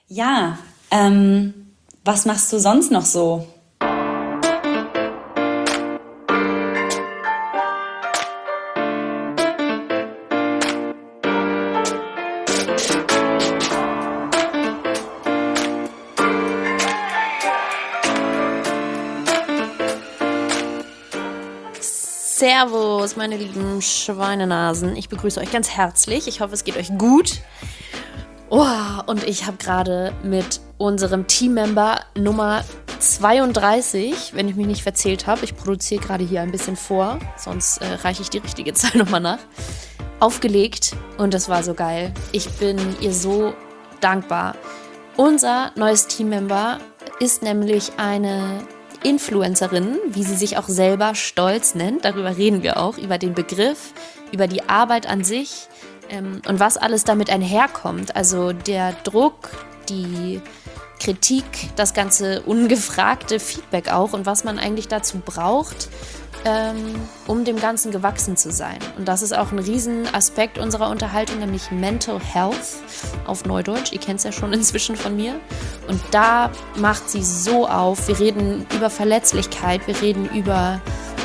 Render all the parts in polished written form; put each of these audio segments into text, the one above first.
Ja, was machst du sonst noch so? Servus, meine lieben Schweinenasen. Ich begrüße euch ganz herzlich. Ich hoffe, es geht euch gut. Und ich habe gerade mit unserem Teammember Nummer 32, wenn ich mich nicht verzählt habe, ich produziere gerade hier ein bisschen vor, sonst reiche ich die richtige Zahl nochmal nach, aufgelegt und das war so geil. Ich bin ihr so dankbar. Unser neues Teammember ist nämlich eine Influencerin, wie sie sich auch selber stolz nennt. Darüber reden wir auch, über den Begriff, über die Arbeit an sich und was alles damit einherkommt. Also der Druck, die Kritik, das ganze ungefragte Feedback auch und was man eigentlich dazu braucht, um dem Ganzen gewachsen zu sein. Und das ist auch ein Riesenaspekt unserer Unterhaltung, nämlich Mental Health auf Neudeutsch. Ihr kennt es ja schon inzwischen von mir. Und da macht sie so auf. Wir reden über Verletzlichkeit, wir reden über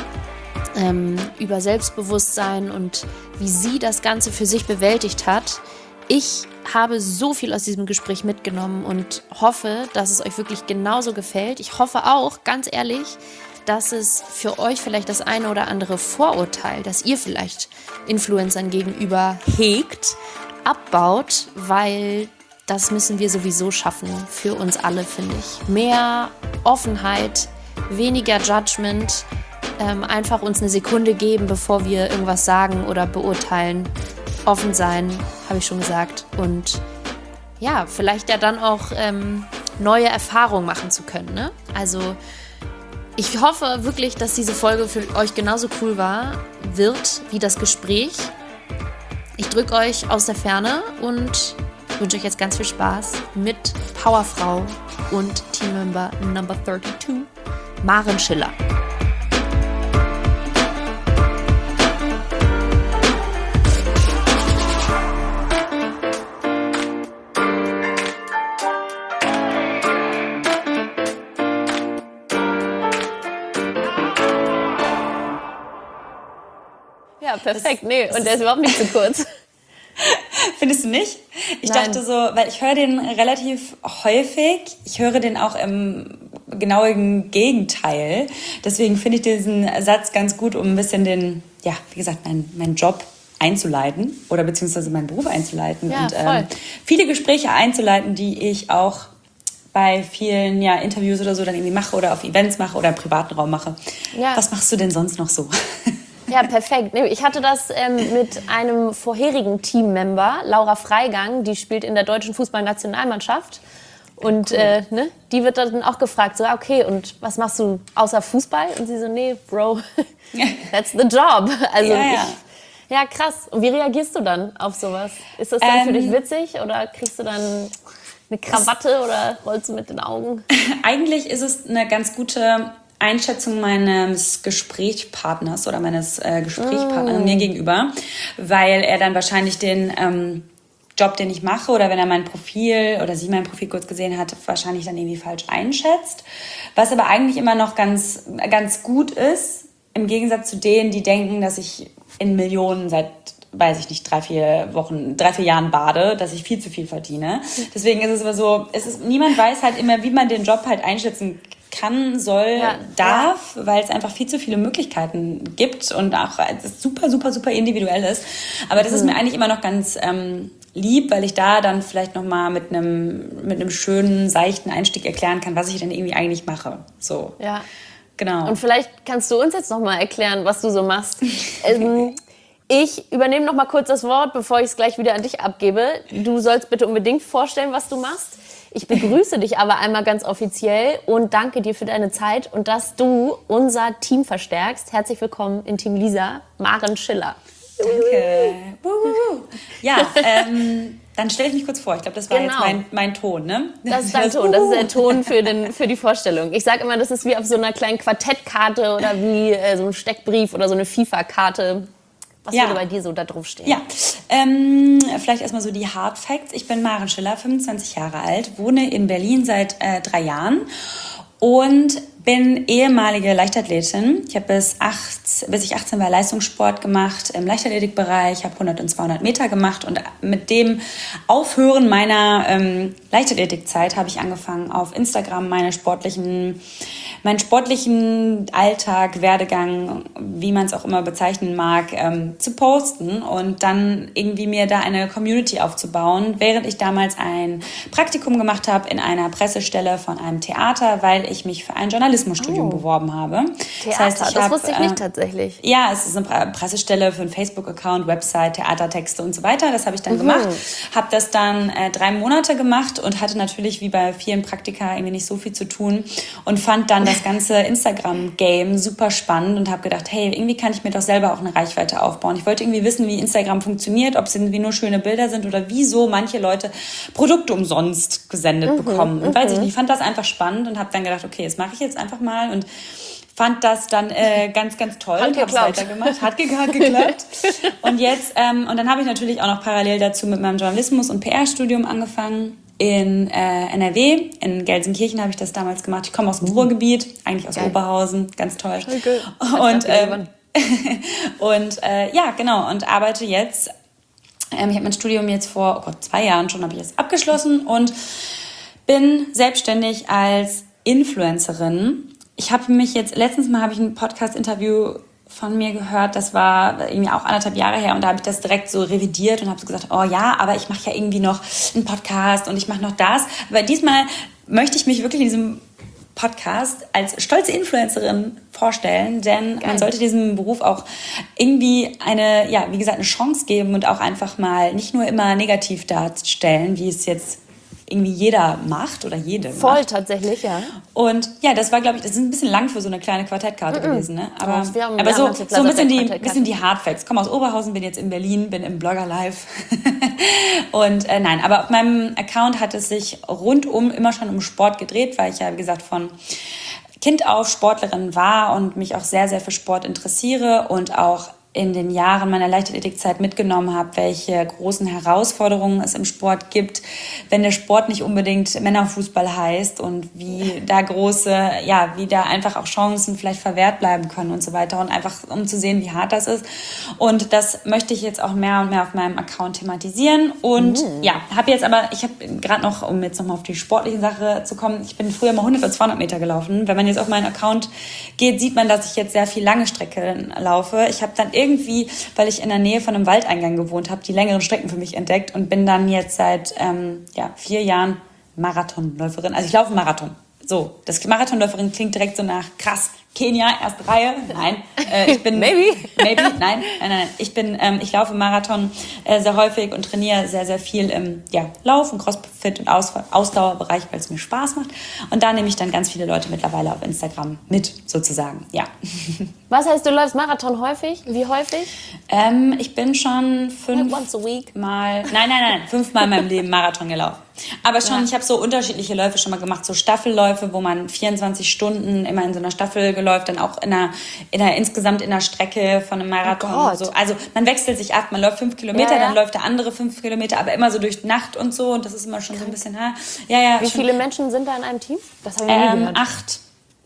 Selbstbewusstsein und wie sie das Ganze für sich bewältigt hat. Ich habe so viel aus diesem Gespräch mitgenommen und hoffe, dass es euch wirklich genauso gefällt. Ich hoffe auch, ganz ehrlich, dass es für euch vielleicht das eine oder andere Vorurteil, das ihr vielleicht Influencern gegenüber hegt, abbaut, weil das müssen wir sowieso schaffen, für uns alle, finde ich. Mehr Offenheit, weniger Judgment, einfach uns eine Sekunde geben, bevor wir irgendwas sagen oder beurteilen. Offen sein, habe ich schon gesagt. Und ja, vielleicht ja dann auch neue Erfahrungen machen zu können, ne? Also ich hoffe wirklich, dass diese Folge für euch genauso cool wird wie das Gespräch. Ich drücke euch aus der Ferne und wünsche euch jetzt ganz viel Spaß mit Powerfrau und Teammember Number 32, Maren Schiller. Ja, perfekt. Nee, und der ist überhaupt nicht zu kurz. Findest du nicht? Ich dachte so, weil ich höre den relativ häufig. Ich höre den auch im genauen Gegenteil. Deswegen finde ich diesen Satz ganz gut, um ein bisschen wie gesagt, meinen Job einzuleiten oder beziehungsweise meinen Beruf einzuleiten. Ja, und voll. viele Gespräche einzuleiten, die ich auch bei vielen Interviews oder so dann irgendwie mache oder auf Events mache oder im privaten Raum mache. Ja. Was machst du denn sonst noch so? Ja, perfekt. Ich hatte das mit einem vorherigen Teammember, Laura Freigang, die spielt in der deutschen Fußballnationalmannschaft. Und cool. Die wird dann auch gefragt, so, okay, und was machst du außer Fußball? Und sie so, nee, Bro, that's the job. Also ja, krass. Und wie reagierst du dann auf sowas? Ist das dann für dich witzig oder kriegst du dann eine Krawatte oder rollst du mit den Augen? Eigentlich ist es eine ganz gute Einschätzung meines Gesprächspartners oder meines Gesprächspartners mir gegenüber, weil er dann wahrscheinlich den Job, den ich mache, oder wenn er mein Profil oder sie mein Profil kurz gesehen hat, wahrscheinlich dann irgendwie falsch einschätzt. Was aber eigentlich immer noch ganz, ganz gut ist, im Gegensatz zu denen, die denken, dass ich in Millionen seit, weiß ich nicht, 3-4 Jahren bade, dass ich viel zu viel verdiene. Deswegen ist es aber so, niemand weiß halt immer, wie man den Job halt einschätzen kann, soll, darf, weil es einfach viel zu viele Möglichkeiten gibt und auch es super, super, super individuell ist. Aber das ist mir eigentlich immer noch ganz lieb, weil ich da dann vielleicht nochmal mit einem schönen, seichten Einstieg erklären kann, was ich dann irgendwie eigentlich mache. So. Ja. Genau. Und vielleicht kannst du uns jetzt nochmal erklären, was du so machst. Ich übernehme nochmal kurz das Wort, bevor ich es gleich wieder an dich abgebe. Du sollst bitte unbedingt vorstellen, was du machst. Ich begrüße dich aber einmal ganz offiziell und danke dir für deine Zeit und dass du unser Team verstärkst. Herzlich willkommen in Team Lisa, Maren Schiller. Danke. Ja, dann stelle ich mich kurz vor. Ich glaube, das war jetzt mein Ton, ne? Das ist dein Ton. Das ist der Ton für die Vorstellung. Ich sage immer, das ist wie auf so einer kleinen Quartettkarte oder wie so ein Steckbrief oder so eine FIFA-Karte. Was würde bei dir so da drauf stehen? Ja, vielleicht erstmal so die Hard Facts. Ich bin Maren Schiller, 25 Jahre alt, wohne in Berlin seit 3 Jahren und bin ehemalige Leichtathletin. Ich habe bis ich 18 war Leistungssport gemacht im Leichtathletikbereich, Ich habe 100 und 200 Meter gemacht und mit dem Aufhören meiner Leichtathletikzeit habe ich angefangen, auf Instagram meinen sportlichen Alltag, Werdegang, wie man es auch immer bezeichnen mag, zu posten und dann irgendwie mir da eine Community aufzubauen, während ich damals ein Praktikum gemacht habe in einer Pressestelle von einem Theater, weil ich mich für ein Journalismusstudium beworben habe. Theater, das wusste ich nicht tatsächlich. Ja, es ist eine Pressestelle für einen Facebook-Account, Website, Theatertexte und so weiter. Das habe ich dann gemacht. Habe das dann 3 Monate gemacht und hatte natürlich wie bei vielen Praktika irgendwie nicht so viel zu tun und fand dann das ganze Instagram-Game super spannend und habe gedacht, hey, irgendwie kann ich mir doch selber auch eine Reichweite aufbauen. Ich wollte irgendwie wissen, wie Instagram funktioniert, ob es irgendwie nur schöne Bilder sind oder wieso manche Leute Produkte umsonst gesendet bekommen. Und weiß ich nicht, ich fand das einfach spannend und habe dann gedacht, okay, das mache ich jetzt einfach mal und fand das dann ganz, ganz toll und habe es weitergemacht. Hat geklappt. Und jetzt, und dann habe ich natürlich auch noch parallel dazu mit meinem Journalismus- und PR-Studium angefangen. In NRW, in Gelsenkirchen habe ich das damals gemacht. Ich komme aus dem Ruhrgebiet, eigentlich aus Oberhausen, ganz toll. Okay. Und ja, genau, und arbeite jetzt. Ich habe mein Studium jetzt vor 2 Jahren schon habe ich es abgeschlossen und bin selbstständig als Influencerin. Ich habe mich jetzt, letztens mal habe ich ein Podcast-Interview von mir gehört, das war irgendwie auch 1,5 Jahre her und da habe ich das direkt so revidiert und habe so gesagt, oh ja, aber ich mache ja irgendwie noch einen Podcast und ich mache noch das. Aber diesmal möchte ich mich wirklich in diesem Podcast als stolze Influencerin vorstellen, denn man sollte diesem Beruf auch irgendwie eine Chance geben und auch einfach mal nicht nur immer negativ darstellen, wie es jetzt irgendwie jeder macht oder jede Voll, macht. Tatsächlich, ja. Und ja, das war, glaube ich, das ist ein bisschen lang für so eine kleine Quartettkarte gewesen, ne? Aber so ein bisschen die Hard Facts. Ich komme aus Oberhausen, bin jetzt in Berlin, bin im Blogger Live. Und nein, aber auf meinem Account hat es sich rundum immer schon um Sport gedreht, weil ich ja, wie gesagt, von Kind auf Sportlerin war und mich auch sehr, sehr für Sport interessiere und auch in den Jahren meiner Leichtathletikzeit mitgenommen habe, welche großen Herausforderungen es im Sport gibt, wenn der Sport nicht unbedingt Männerfußball heißt und wie da wie da einfach auch Chancen vielleicht verwehrt bleiben können und so weiter und einfach um zu sehen, wie hart das ist. Und das möchte ich jetzt auch mehr und mehr auf meinem Account thematisieren und ich habe gerade noch, um jetzt nochmal auf die sportliche Sache zu kommen, ich bin früher mal 100 und 200 Meter gelaufen. Wenn man jetzt auf meinen Account geht, sieht man, dass ich jetzt sehr viel lange Strecken laufe. Ich habe dann irgendwie, weil ich in der Nähe von einem Waldeingang gewohnt habe, die längeren Strecken für mich entdeckt und bin dann jetzt seit 4 Jahren Marathonläuferin. Also ich laufe Marathon. So, das Marathonläuferin klingt direkt so nach krass. Kenia, erste Reihe. Nein, ich bin... Maybe. Nein. Ich laufe Marathon sehr häufig und trainiere sehr, sehr viel im Lauf- und Crossfit- und Ausdauerbereich, weil es mir Spaß macht. Und da nehme ich dann ganz viele Leute mittlerweile auf Instagram mit, sozusagen, ja. Was heißt, du läufst Marathon häufig? Wie häufig? Ich bin schon 5 Once a week. Mal... Nein, 5 Mal in meinem Leben Marathon gelaufen. Aber schon, ich habe so unterschiedliche Läufe schon mal gemacht, so Staffelläufe, wo man 24 Stunden immer in so einer Staffel geläuft, dann auch insgesamt in der Strecke von einem Marathon. So. Also man wechselt sich ab, man läuft 5 Kilometer, dann läuft der andere 5 Kilometer, aber immer so durch Nacht und so und das ist immer schon so ein bisschen... Wie viele Menschen sind da in einem Team? Das habe ich nie gehört. 8.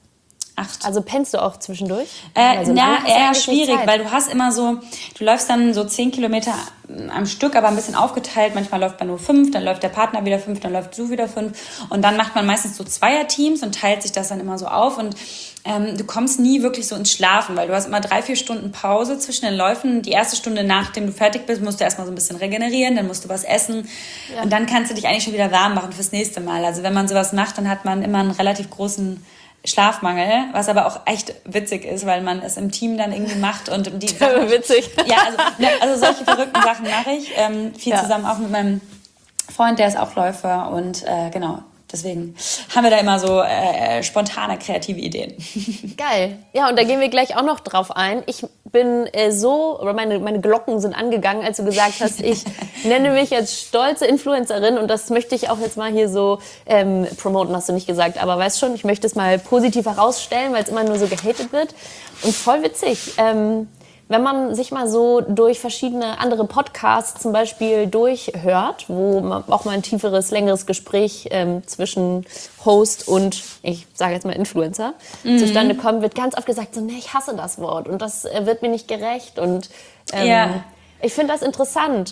Also pennst du auch zwischendurch? Eher schwierig, weil du hast immer so, du läufst dann so 10 Kilometer am Stück, aber ein bisschen aufgeteilt. Manchmal läuft man nur 5, dann läuft der Partner wieder 5, dann läuft du wieder 5. Und dann macht man meistens so Zweierteams und teilt sich das dann immer so auf. Und du kommst nie wirklich so ins Schlafen, weil du hast immer 3-4 Stunden Pause zwischen den Läufen. Die erste Stunde, nachdem du fertig bist, musst du erstmal so ein bisschen regenerieren, dann musst du was essen. Ja. Und dann kannst du dich eigentlich schon wieder warm machen fürs nächste Mal. Also wenn man sowas macht, dann hat man immer einen relativ großen Schlafmangel, was aber auch echt witzig ist, weil man es im Team dann irgendwie macht und die Sachen, witzig. Ja, also solche verrückten Sachen mache ich viel zusammen auch mit meinem Freund, der ist auch Läufer und genau. Deswegen haben wir da immer so spontane, kreative Ideen. Geil. Ja, und da gehen wir gleich auch noch drauf ein. Ich bin meine Glocken sind angegangen, als du gesagt hast, ich nenne mich jetzt stolze Influencerin und das möchte ich auch jetzt mal hier so promoten, hast du nicht gesagt, aber weißt schon, ich möchte es mal positiv herausstellen, weil es immer nur so gehatet wird und voll witzig. wenn man sich mal so durch verschiedene andere Podcasts zum Beispiel durchhört, wo man auch mal ein tieferes, längeres Gespräch zwischen Host und, ich sage jetzt mal Influencer, zustande kommt, wird ganz oft gesagt, so, nee, ich hasse das Wort und das wird mir nicht gerecht. Und ich finde das interessant.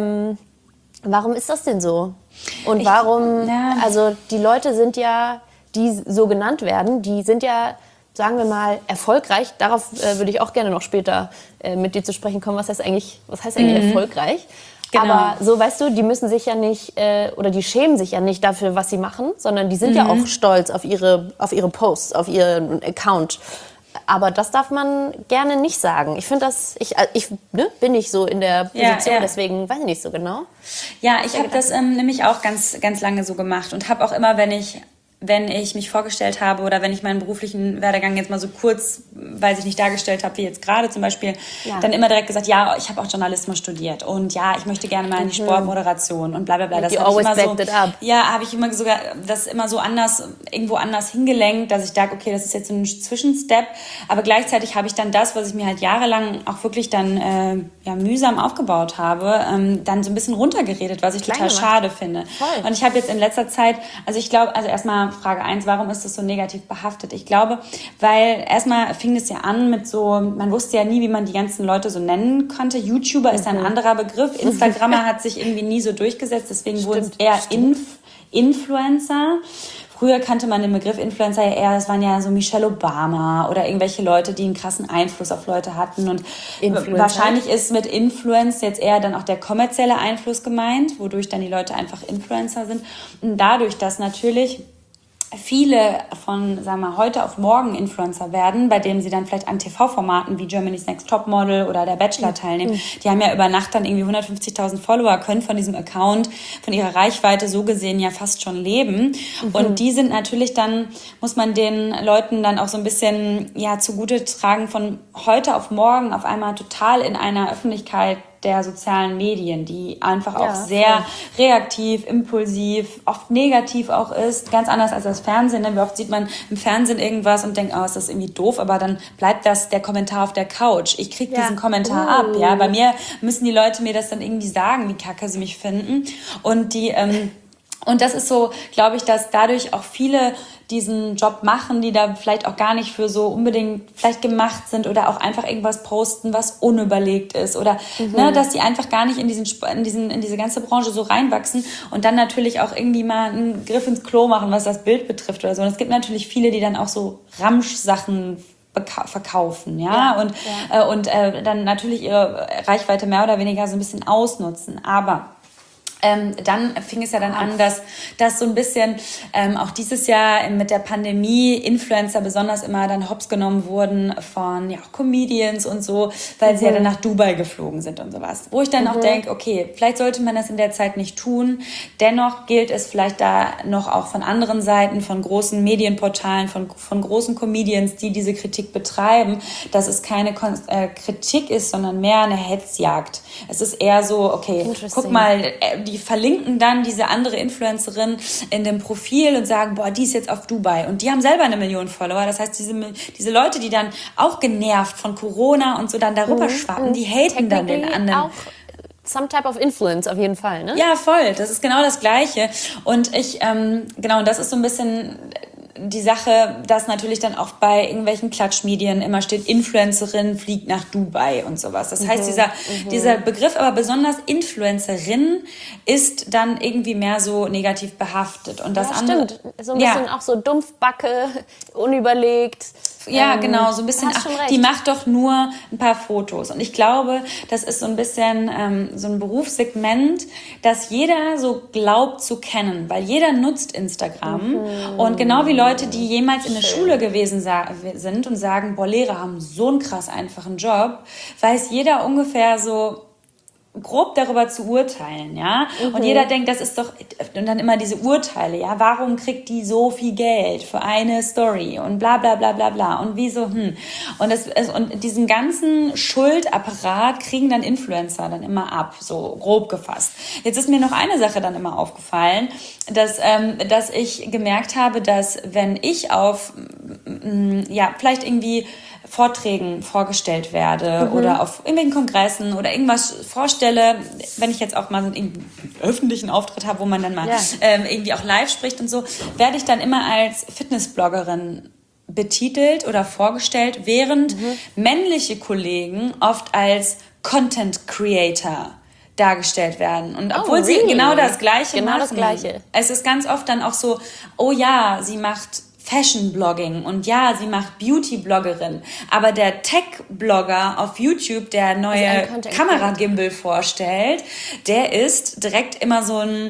Warum ist das denn so? Und warum, also die Leute sind ja, die so genannt werden, die sind ja, sagen wir mal, erfolgreich. Darauf würde ich auch gerne noch später mit dir zu sprechen kommen. Was heißt eigentlich erfolgreich? Genau. Aber so, weißt du, die müssen sich ja nicht, oder die schämen sich ja nicht dafür, was sie machen, sondern die sind ja auch stolz auf ihre Posts, auf ihren Account. Aber das darf man gerne nicht sagen. Ich finde das, bin nicht so in der Position, deswegen weiß ich nicht so genau. Ja, ich habe das nämlich auch ganz, ganz lange so gemacht und habe auch immer, wenn ich mich vorgestellt habe oder wenn ich meinen beruflichen Werdegang jetzt mal so kurz, weiß ich nicht, dargestellt habe, wie jetzt gerade zum Beispiel, dann immer direkt gesagt, ja, ich habe auch Journalismus studiert und ja, ich möchte gerne mal in die Sportmoderation und bla bla bla. Das habe ich immer so, habe ich immer sogar das immer so irgendwo anders hingelenkt, dass ich dachte, okay, das ist jetzt so ein Zwischenstep, aber gleichzeitig habe ich dann das, was ich mir halt jahrelang auch wirklich dann mühsam aufgebaut habe, dann so ein bisschen runtergeredet, was ich total schade finde. Voll. Und ich habe jetzt in letzter Zeit, erstmal Frage 1, warum ist das so negativ behaftet? Ich glaube, weil erstmal fing es ja an mit so, man wusste ja nie, wie man die ganzen Leute so nennen konnte. YouTuber ist ein anderer Begriff. Instagrammer hat sich irgendwie nie so durchgesetzt, deswegen wurden es eher Influencer. Früher kannte man den Begriff Influencer ja eher, das waren ja so Michelle Obama oder irgendwelche Leute, die einen krassen Einfluss auf Leute hatten. Und wahrscheinlich ist mit Influence jetzt eher dann auch der kommerzielle Einfluss gemeint, wodurch dann die Leute einfach Influencer sind. Und dadurch, dass natürlich viele von, sagen wir mal, heute auf morgen Influencer werden, bei denen sie dann vielleicht an TV-Formaten wie Germany's Next Topmodel oder der Bachelor teilnehmen. Die haben ja über Nacht dann irgendwie 150.000 Follower, können von diesem Account, von ihrer Reichweite so gesehen ja fast schon leben. Und die sind natürlich dann, muss man den Leuten dann auch so ein bisschen zugute tragen, von heute auf morgen auf einmal total in einer Öffentlichkeit der sozialen Medien, die einfach auch sehr reaktiv, impulsiv, oft negativ auch ist. Ganz anders als das Fernsehen. Wie oft sieht man im Fernsehen irgendwas und denkt, ist das irgendwie doof, aber dann bleibt das der Kommentar auf der Couch. Ich kriege diesen Kommentar ab. Ja, bei mir müssen die Leute mir das dann irgendwie sagen, wie kacke sie mich finden. Und und das ist so, glaube ich, dass dadurch auch viele diesen Job machen, die da vielleicht auch gar nicht für so unbedingt vielleicht gemacht sind oder auch einfach irgendwas posten, was unüberlegt ist oder dass die einfach gar nicht in diese ganze Branche so reinwachsen und dann natürlich auch irgendwie mal einen Griff ins Klo machen, was das Bild betrifft oder so. Und es gibt natürlich viele, die dann auch so Ramsch-Sachen verkaufen, und dann natürlich ihre Reichweite mehr oder weniger so ein bisschen ausnutzen. Aber dann fing es ja dann an, dass so ein bisschen auch dieses Jahr mit der Pandemie Influencer besonders immer dann hops genommen wurden von auch Comedians und so, weil sie ja dann nach Dubai geflogen sind und sowas. Wo ich dann auch denke, okay, vielleicht sollte man das in der Zeit nicht tun. Dennoch gilt es vielleicht da noch auch von anderen Seiten, von großen Medienportalen, von großen Comedians, die diese Kritik betreiben, dass es keine Kritik ist, sondern mehr eine Hetzjagd. Es ist eher so, okay, guck mal, die verlinken dann diese andere Influencerin in dem Profil und sagen, boah, die ist jetzt auf Dubai. Und die haben selber 1 Million Follower. Das heißt, diese Leute, die dann auch genervt von Corona und so dann darüber schwappen, die haten dann den anderen. Auch some type of influence auf jeden Fall, ne? Ja, voll. Das ist genau das Gleiche. Und das ist so ein bisschen die Sache, dass natürlich dann auch bei irgendwelchen Klatschmedien immer steht, Influencerin fliegt nach Dubai und sowas. Das heißt, dieser Begriff, aber besonders Influencerin, ist dann irgendwie mehr so negativ behaftet. Und das andere, stimmt. So ein bisschen auch so Dumpfbacke, unüberlegt. Ja, genau, so ein bisschen, die macht doch nur ein paar Fotos. Und ich glaube, das ist so ein bisschen so ein Berufssegment, das jeder so glaubt zu kennen, weil jeder nutzt Instagram. Und genau wie Leute, die jemals in der Schule gewesen sind und sagen, boah, Lehrer haben so einen krass einfachen Job, weiß jeder ungefähr so grob darüber zu urteilen, ja. Und jeder denkt, das ist doch, und dann immer diese Urteile, ja, warum kriegt die so viel Geld für eine Story und bla bla bla bla bla und wieso, und diesen ganzen Schuldapparat kriegen dann Influencer dann immer ab, so grob gefasst. Jetzt ist mir noch eine Sache dann immer aufgefallen, dass ich gemerkt habe, dass wenn ich auf, vielleicht irgendwie Vorträgen vorgestellt werde oder auf irgendwelchen Kongressen oder irgendwas vorstelle, wenn ich jetzt auch mal so einen öffentlichen Auftritt habe, wo man dann mal irgendwie auch live spricht und so, werde ich dann immer als Fitnessbloggerin betitelt oder vorgestellt, während männliche Kollegen oft als Content Creator dargestellt werden. Und obwohl sie genau das Gleiche machen. Das Gleiche. Es ist ganz oft dann auch so, oh ja, sie macht Fashion-Blogging und ja, sie macht Beauty-Bloggerin. Aber der Tech-Blogger auf YouTube, der neue Kameragimbal vorstellt, der ist direkt immer so ein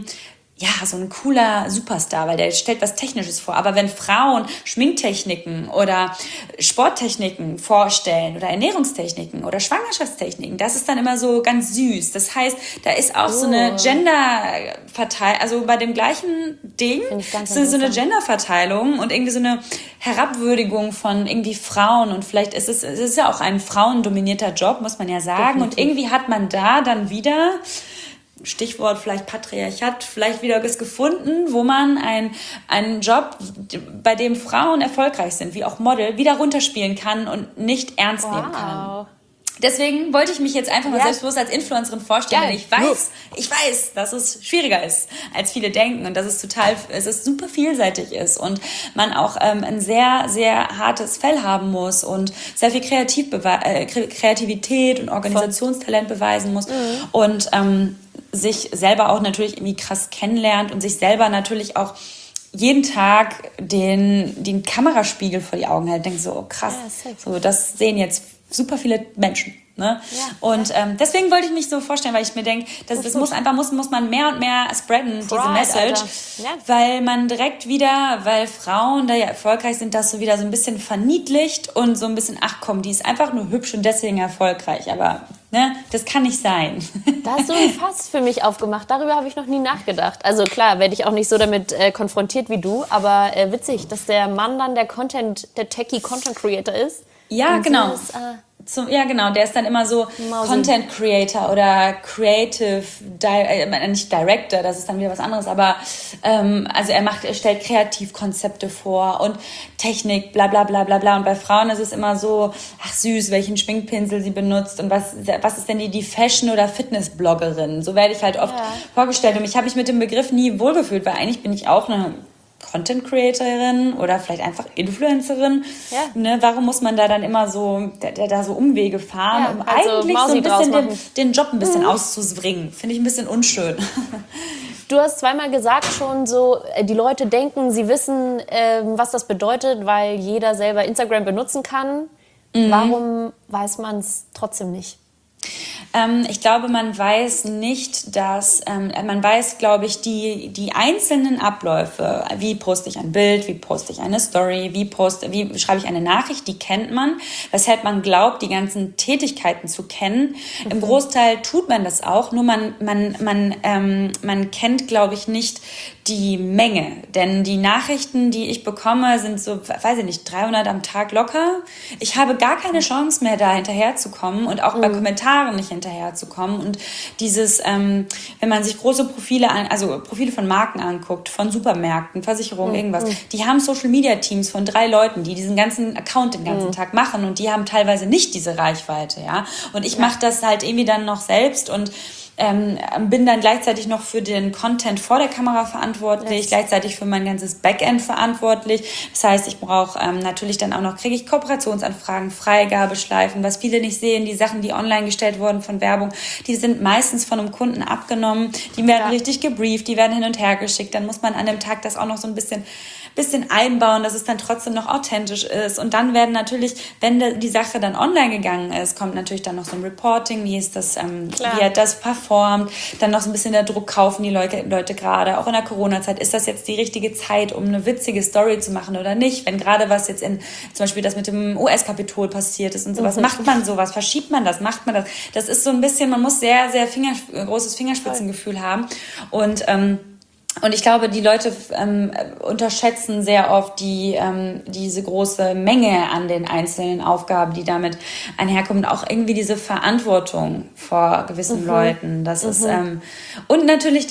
cooler Superstar, weil der stellt was Technisches vor. Aber wenn Frauen Schminktechniken oder Sporttechniken vorstellen oder Ernährungstechniken oder Schwangerschaftstechniken, das ist dann immer so ganz süß. Das heißt, da ist auch so eine Gender-Verteilung, also bei dem gleichen Ding ist so eine Gender-Verteilung und irgendwie so eine Herabwürdigung von irgendwie Frauen. Und vielleicht ist es ist ja auch ein frauendominierter Job, muss man ja sagen. Definitiv. Und irgendwie hat man da dann wieder... Stichwort vielleicht Patriarchat, vielleicht wieder was gefunden, wo man einen Job, bei dem Frauen erfolgreich sind, wie auch Model, wieder runterspielen kann und nicht ernst nehmen kann. Deswegen wollte ich mich jetzt einfach mal selbstbewusst als Influencerin vorstellen. Ja, ich weiß, dass es schwieriger ist, als viele denken und dass es super vielseitig ist und man auch ein sehr, sehr hartes Fell haben muss und sehr viel Kreativität und Organisationstalent beweisen muss und sich selber auch natürlich irgendwie krass kennenlernt und sich selber natürlich auch jeden Tag den Kameraspiegel vor die Augen hält. Denkt so, oh, krass, so das sehen jetzt super viele Menschen. Ne? Ja, und deswegen wollte ich mich so vorstellen, weil ich mir denke, das muss man mehr und mehr spreaden, diese Message, weil man direkt wieder, weil Frauen da ja erfolgreich sind, das so wieder so ein bisschen verniedlicht und so ein bisschen, ach komm, die ist einfach nur hübsch und deswegen erfolgreich, aber ne, das kann nicht sein. Da hast du ein Fass für mich aufgemacht, darüber habe ich noch nie nachgedacht. Also klar, werde ich auch nicht so damit konfrontiert wie du, aber witzig, dass der Mann dann der Techie Content Creator ist. Ja, genau. Der ist dann immer so Content Creator oder Creative, nicht Director, das ist dann wieder was anderes, aber also er stellt Kreativkonzepte vor und Technik, bla bla bla bla bla. Und bei Frauen ist es immer so, ach süß, welchen Schminkpinsel sie benutzt und was ist denn die Fashion- oder Fitness-Bloggerin? So werde ich halt oft vorgestellt und ich habe mich mit dem Begriff nie wohlgefühlt, weil eigentlich bin ich auch eine Content-Creatorin oder vielleicht einfach Influencerin. Ja. Ne, warum muss man da dann immer so, da so Umwege fahren, um eigentlich Mausi so ein bisschen den Job ein bisschen auszubringen? Finde ich ein bisschen unschön. Du hast zweimal gesagt schon so, die Leute denken, sie wissen, was das bedeutet, weil jeder selber Instagram benutzen kann. Warum weiß man es trotzdem nicht? Ich glaube, man weiß nicht, dass, man weiß, glaube ich, die einzelnen Abläufe, wie poste ich ein Bild, wie poste ich eine Story, wie schreibe ich eine Nachricht, die kennt man, weshalb man glaubt, die ganzen Tätigkeiten zu kennen. Im Großteil tut man das auch, nur man kennt, glaube ich, nicht die Menge, denn die Nachrichten, die ich bekomme, sind so, weiß ich nicht, 300 am Tag locker. Ich habe gar keine Chance mehr, da hinterherzukommen und auch bei Kommentaren nicht hinterherzukommen. Und dieses, wenn man sich große Profile von Marken anguckt, von Supermärkten, Versicherungen, irgendwas, die haben Social-Media-Teams von 3 Leuten, die diesen ganzen Account den ganzen Tag machen und die haben teilweise nicht diese Reichweite, ja. Und ich mache das halt irgendwie dann noch selbst und bin dann gleichzeitig noch für den Content vor der Kamera verantwortlich, gleichzeitig für mein ganzes Backend verantwortlich. Das heißt, ich brauche natürlich dann auch noch, kriege ich Kooperationsanfragen, Freigabeschleifen, was viele nicht sehen, die Sachen, die online gestellt wurden von Werbung, die sind meistens von einem Kunden abgenommen, die werden richtig gebrieft, die werden hin und her geschickt, dann muss man an dem Tag das auch noch so ein bisschen einbauen, dass es dann trotzdem noch authentisch ist. Und dann werden natürlich, wenn die Sache dann online gegangen ist, kommt natürlich dann noch so ein Reporting, wie ist das, wie hat das performt, dann noch so ein bisschen der Druck, kaufen die Leute gerade, auch in der Corona-Zeit, ist das jetzt die richtige Zeit, um eine witzige Story zu machen oder nicht? Wenn gerade was jetzt zum Beispiel das mit dem US-Kapitol passiert ist und sowas, macht man sowas, verschiebt man das, macht man das? Das ist so ein bisschen, man muss sehr, sehr großes Fingerspitzengefühl haben und Und ich glaube, die Leute unterschätzen sehr oft diese große Menge an den einzelnen Aufgaben, die damit einherkommen. Und auch irgendwie diese Verantwortung vor gewissen Leuten. Das ist, und natürlich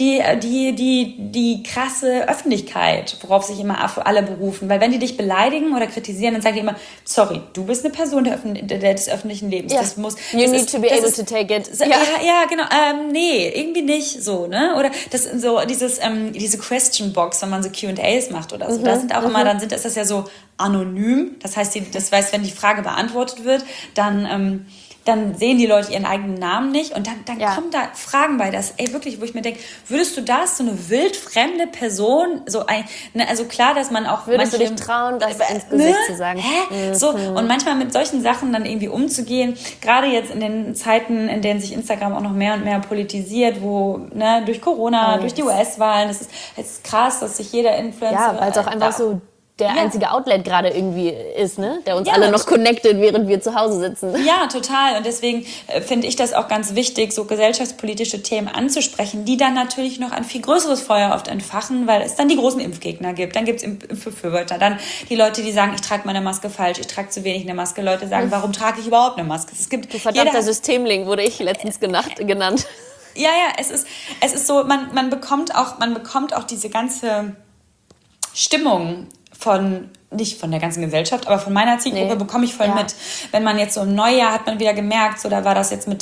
die krasse Öffentlichkeit, worauf sich immer alle berufen. Weil wenn die dich beleidigen oder kritisieren, dann sagen die immer, sorry, du bist eine Person des öffentlichen Lebens. Ja. Das muss, you need to be able to take it. Ja, genau. Nee, irgendwie nicht so, ne? Oder das so diese Question Box, wenn man so Q&As macht oder so. Da sind auch immer, ist das ja so anonym. Das heißt, wenn die Frage beantwortet wird, dann sehen die Leute ihren eigenen Namen nicht und dann kommen da Fragen bei, wirklich, wo ich mir denke, würdest du das, so eine wildfremde Person, also klar, dass man auch würdest du dich trauen, das ins Gesicht zu sagen? So, und manchmal mit solchen Sachen dann irgendwie umzugehen, gerade jetzt in den Zeiten, in denen sich Instagram auch noch mehr und mehr politisiert, wo, ne, durch Corona, durch die US-Wahlen, es ist krass, dass sich jeder Influencer... Ja, weil es auch einfach so der einzige Outlet gerade irgendwie ist, ne? Der uns alle noch connectet, während wir zu Hause sitzen. Ja, total. Und deswegen finde ich das auch ganz wichtig, so gesellschaftspolitische Themen anzusprechen, die dann natürlich noch ein viel größeres Feuer oft entfachen, weil es dann die großen Impfgegner gibt. Dann gibt es Impfbefürworter. Dann die Leute, die sagen, ich trage meine Maske falsch, ich trage zu wenig eine Maske. Leute sagen, warum trage ich überhaupt eine Maske? Es gibt du verdammter Systemling, wurde ich letztens genannt. Ja, es ist so, man bekommt auch diese ganze Stimmung nicht von der ganzen Gesellschaft, aber von meiner Zielgruppe bekomme ich voll mit. Wenn man jetzt so im Neujahr hat man wieder gemerkt, so da war das jetzt mit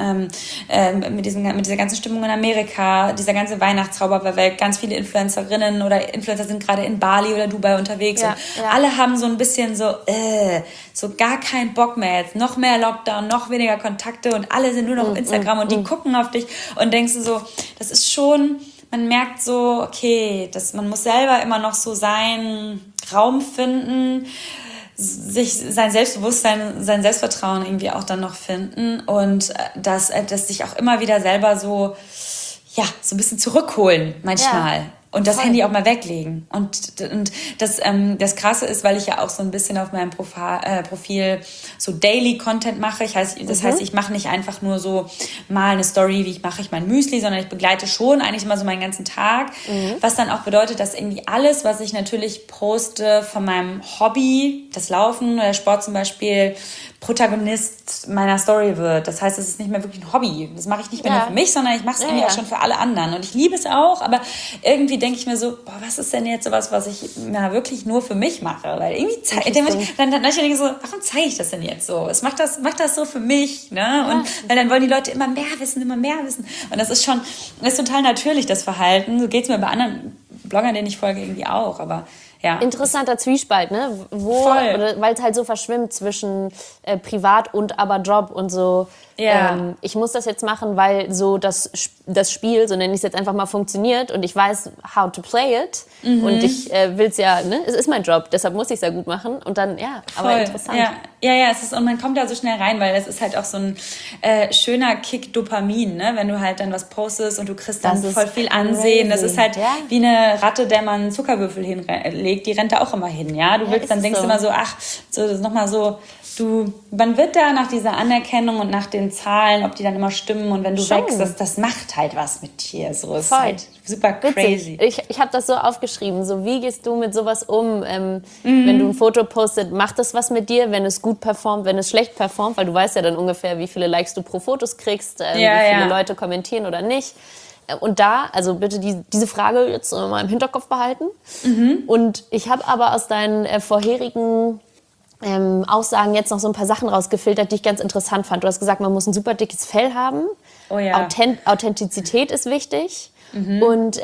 dieser ganzen Stimmung in Amerika, dieser ganze Weihnachtszauber, weil ganz viele Influencerinnen oder Influencer sind gerade in Bali oder Dubai unterwegs und alle haben so ein bisschen so gar keinen Bock mehr jetzt, noch mehr Lockdown, noch weniger Kontakte und alle sind nur noch auf Instagram und die gucken auf dich und denkst du so, das ist schon... Man merkt so, okay, man muss selber immer noch so seinen Raum finden, sein Selbstbewusstsein, sein Selbstvertrauen irgendwie auch dann noch finden und dass sich auch immer wieder selber so ein bisschen zurückholen manchmal. Ja. Und das Handy auch mal weglegen. Und das Krasse ist, weil ich ja auch so ein bisschen auf meinem Profil so Daily Content mache. Das heißt, ich mache nicht einfach nur so mal eine Story, wie mache ich mein Müsli, sondern ich begleite schon eigentlich immer so meinen ganzen Tag. Was dann auch bedeutet, dass irgendwie alles, was ich natürlich poste von meinem Hobby, das Laufen oder der Sport zum Beispiel, Protagonist meiner Story wird. Das heißt, es ist nicht mehr wirklich ein Hobby. Das mache ich nicht mehr nur für mich, sondern ich mache es irgendwie auch schon für alle anderen. Und ich liebe es auch, aber irgendwie denke ich mir so, was ist denn jetzt sowas, was ich wirklich nur für mich mache? Weil irgendwie dann denke ich so, warum zeige ich das denn jetzt so? Ich mache das so für mich, ne? Ja. Und weil dann wollen die Leute immer mehr wissen. Und das ist total natürlich, das Verhalten. So geht es mir bei anderen Bloggern, denen ich folge, irgendwie auch, aber ja. Interessanter Zwiespalt, ne? Weil es halt so verschwimmt zwischen Privat und aber Job und so. Ja. Ich muss das jetzt machen, weil so das Spiel, so nenne ich es jetzt einfach mal, funktioniert und ich weiß, how to play it. Und ich will es ja, ne? Es ist mein Job, deshalb muss ich es ja gut machen. Und dann, aber interessant. Ja, und man kommt da so schnell rein, weil das ist halt auch so ein schöner Kick Dopamin, ne? Wenn du halt dann was postest und du kriegst dann voll viel Ansehen. Das ist halt wie eine Ratte, der man einen Zuckerwürfel hinlegt, die rennt da auch immer hin, ja? Du willst, dann denkst du immer so, das ist nochmal so, man wird da nach dieser Anerkennung und nach den Zahlen, ob die dann immer stimmen und wenn du wächst, das macht halt was mit dir. So, ist halt super crazy. Ich habe das so aufgeschrieben, so wie gehst du mit sowas um, wenn du ein Foto postet, macht das was mit dir, wenn es gut performt, wenn es schlecht performt, weil du weißt ja dann ungefähr, wie viele Likes du pro Fotos kriegst, wie viele Leute kommentieren oder nicht. Und also bitte diese Frage jetzt mal im Hinterkopf behalten. Und ich habe aber aus deinen vorherigen Aussagen jetzt noch so ein paar Sachen rausgefiltert, die ich ganz interessant fand. Du hast gesagt, man muss ein super dickes Fell haben. Oh ja. Authentizität ist wichtig. Und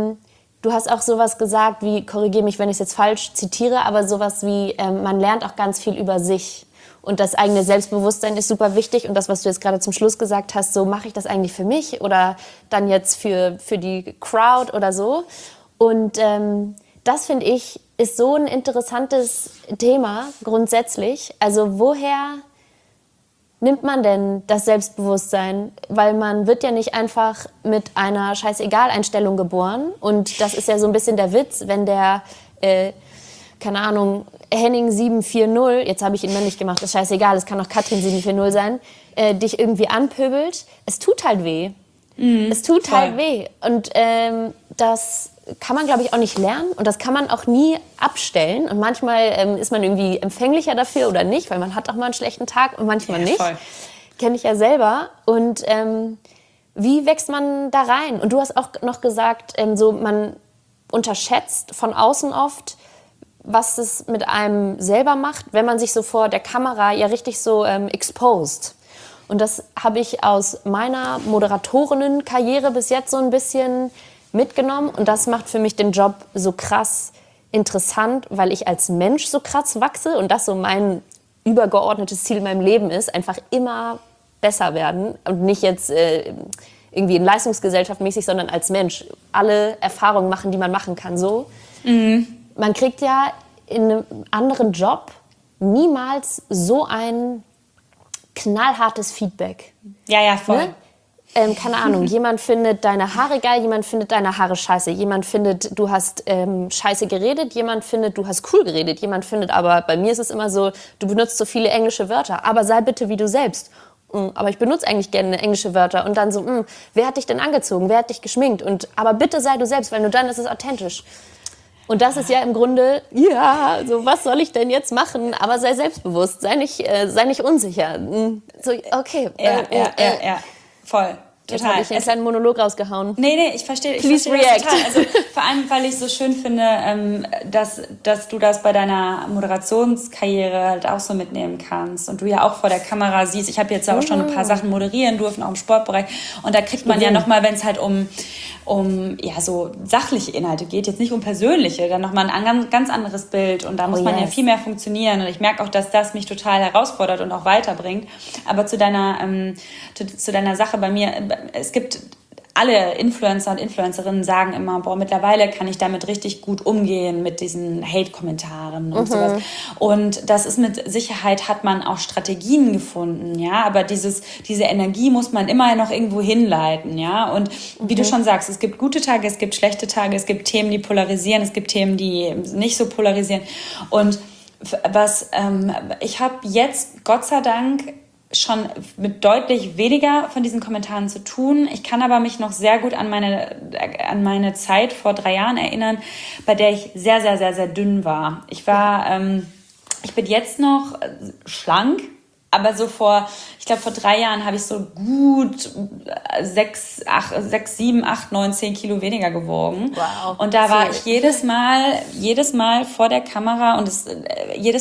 du hast auch sowas gesagt wie, korrigiere mich, wenn ich es jetzt falsch zitiere, aber sowas wie, man lernt auch ganz viel über sich. Und das eigene Selbstbewusstsein ist super wichtig. Und das, was du jetzt gerade zum Schluss gesagt hast, so mache ich das eigentlich für mich oder dann jetzt für die Crowd oder so. Und das, finde ich, ist so ein interessantes Thema grundsätzlich. Also woher nimmt man denn das Selbstbewusstsein? Weil man wird ja nicht einfach mit einer Scheißegal-Einstellung geboren. Und das ist ja so ein bisschen der Witz, wenn der, keine Ahnung, Henning 740, jetzt habe ich ihn männlich gemacht, ist scheißegal, es kann auch Katrin 740 sein, dich irgendwie anpöbelt. Es tut halt weh. Es tut halt weh. Und das kann man, glaube ich, auch nicht lernen und das kann man auch nie abstellen. Und manchmal ist man irgendwie empfänglicher dafür oder nicht, weil man hat auch mal einen schlechten Tag und manchmal nicht. Voll. Kenne ich ja selber. Und wie wächst man da rein? Und du hast auch noch gesagt, so man unterschätzt von außen oft, was es mit einem selber macht, wenn man sich so vor der Kamera ja richtig so exposed. Und das habe ich aus meiner Moderatorinnenkarriere bis jetzt so ein bisschen mitgenommen. Und das macht für mich den Job so krass interessant, weil ich als Mensch so krass wachse und das so mein übergeordnetes Ziel in meinem Leben ist, einfach immer besser werden und nicht jetzt irgendwie in Leistungsgesellschaft mäßig, sondern als Mensch. Alle Erfahrungen machen, die man machen kann. So. Man kriegt ja in einem anderen Job niemals so ein knallhartes Feedback. Ja, voll. Ne? Keine Ahnung, jemand findet deine Haare geil, jemand findet deine Haare scheiße, jemand findet, du hast scheiße geredet, jemand findet, du hast cool geredet, jemand findet aber, bei mir ist es immer so, du benutzt so viele englische Wörter, aber sei bitte wie du selbst. Aber ich benutze eigentlich gerne englische Wörter und dann so, wer hat dich denn angezogen, wer hat dich geschminkt? Aber bitte sei du selbst, weil nur dann ist es authentisch. Und das ist ja im Grunde, ja, so was soll ich denn jetzt machen? Aber sei selbstbewusst, sei nicht unsicher. So, okay. Ja, voll. Jetzt habe ich einen kleinen Monolog rausgehauen. Nee, ich verstehe Please das react. total. Also, vor allem, weil ich es so schön finde, dass du das bei deiner Moderationskarriere halt auch so mitnehmen kannst. Und du ja auch vor der Kamera siehst, ich habe jetzt auch schon ein paar Sachen moderieren dürfen, auch im Sportbereich. Und da kriegt man ja nochmal, wenn es halt um ja, so sachliche Inhalte geht, jetzt nicht um persönliche, dann nochmal ein ganz anderes Bild. Und da muss man ja viel mehr funktionieren. Und ich merke auch, dass das mich total herausfordert und auch weiterbringt. Aber zu deiner Sache bei mir, es gibt alle Influencer und Influencerinnen sagen immer, mittlerweile kann ich damit richtig gut umgehen mit diesen Hate-Kommentaren und sowas. Und das ist mit Sicherheit, hat man auch Strategien gefunden, ja, aber diese Energie muss man immer noch irgendwo hinleiten, ja, und wie du schon sagst, es gibt gute Tage, es gibt schlechte Tage, es gibt Themen, die polarisieren, es gibt Themen, die nicht so polarisieren und ich habe jetzt, Gott sei Dank, schon mit deutlich weniger von diesen Kommentaren zu tun. Ich kann aber mich noch sehr gut an meine Zeit vor 3 Jahren erinnern, bei der ich sehr, sehr, sehr, sehr dünn war. Ich bin jetzt noch schlank, aber so vor 3 Jahren habe ich so gut 6, 7, 8, 9, 10 Kilo weniger gewogen. Wow. Und da war ich jedes Mal vor der Kamera und jedes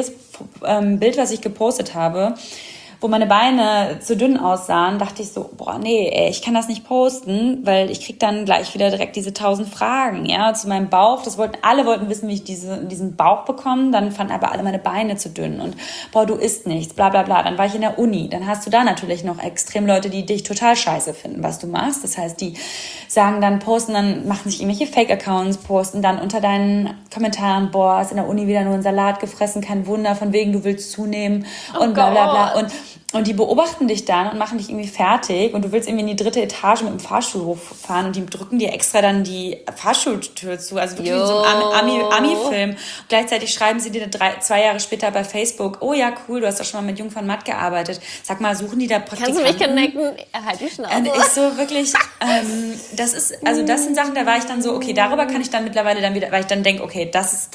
Bild, was ich gepostet habe, wo meine Beine zu dünn aussahen, dachte ich so, ich kann das nicht posten, weil ich krieg dann gleich wieder direkt diese 1000 Fragen, ja, zu meinem Bauch. Alle wollten wissen, wie ich diesen Bauch bekomme, dann fanden aber alle meine Beine zu dünn und du isst nichts, bla bla bla. Dann war ich in der Uni, dann hast du da natürlich noch extrem Leute, die dich total scheiße finden, was du machst. Das heißt, die sagen dann, machen sich irgendwelche Fake-Accounts, posten dann unter deinen Kommentaren, hast in der Uni wieder nur einen Salat gefressen, kein Wunder, von wegen du willst zunehmen und bla bla bla. Und die beobachten dich dann und machen dich irgendwie fertig und du willst irgendwie in die 3. Etage mit dem Fahrstuhl hochfahren und die drücken dir extra dann die Fahrstuhltür zu, also wirklich wie so ein Ami-Film. Gleichzeitig schreiben sie dir 2 Jahre später bei Facebook, oh ja, cool, du hast doch schon mal mit Jung von Matt gearbeitet. Sag mal, suchen die da Praktikanten? Kannst du mich connecten? Halt die Schnauze. Und ich so wirklich, das sind Sachen, da war ich dann so, okay, darüber kann ich dann mittlerweile dann wieder, weil ich dann denke, okay, dass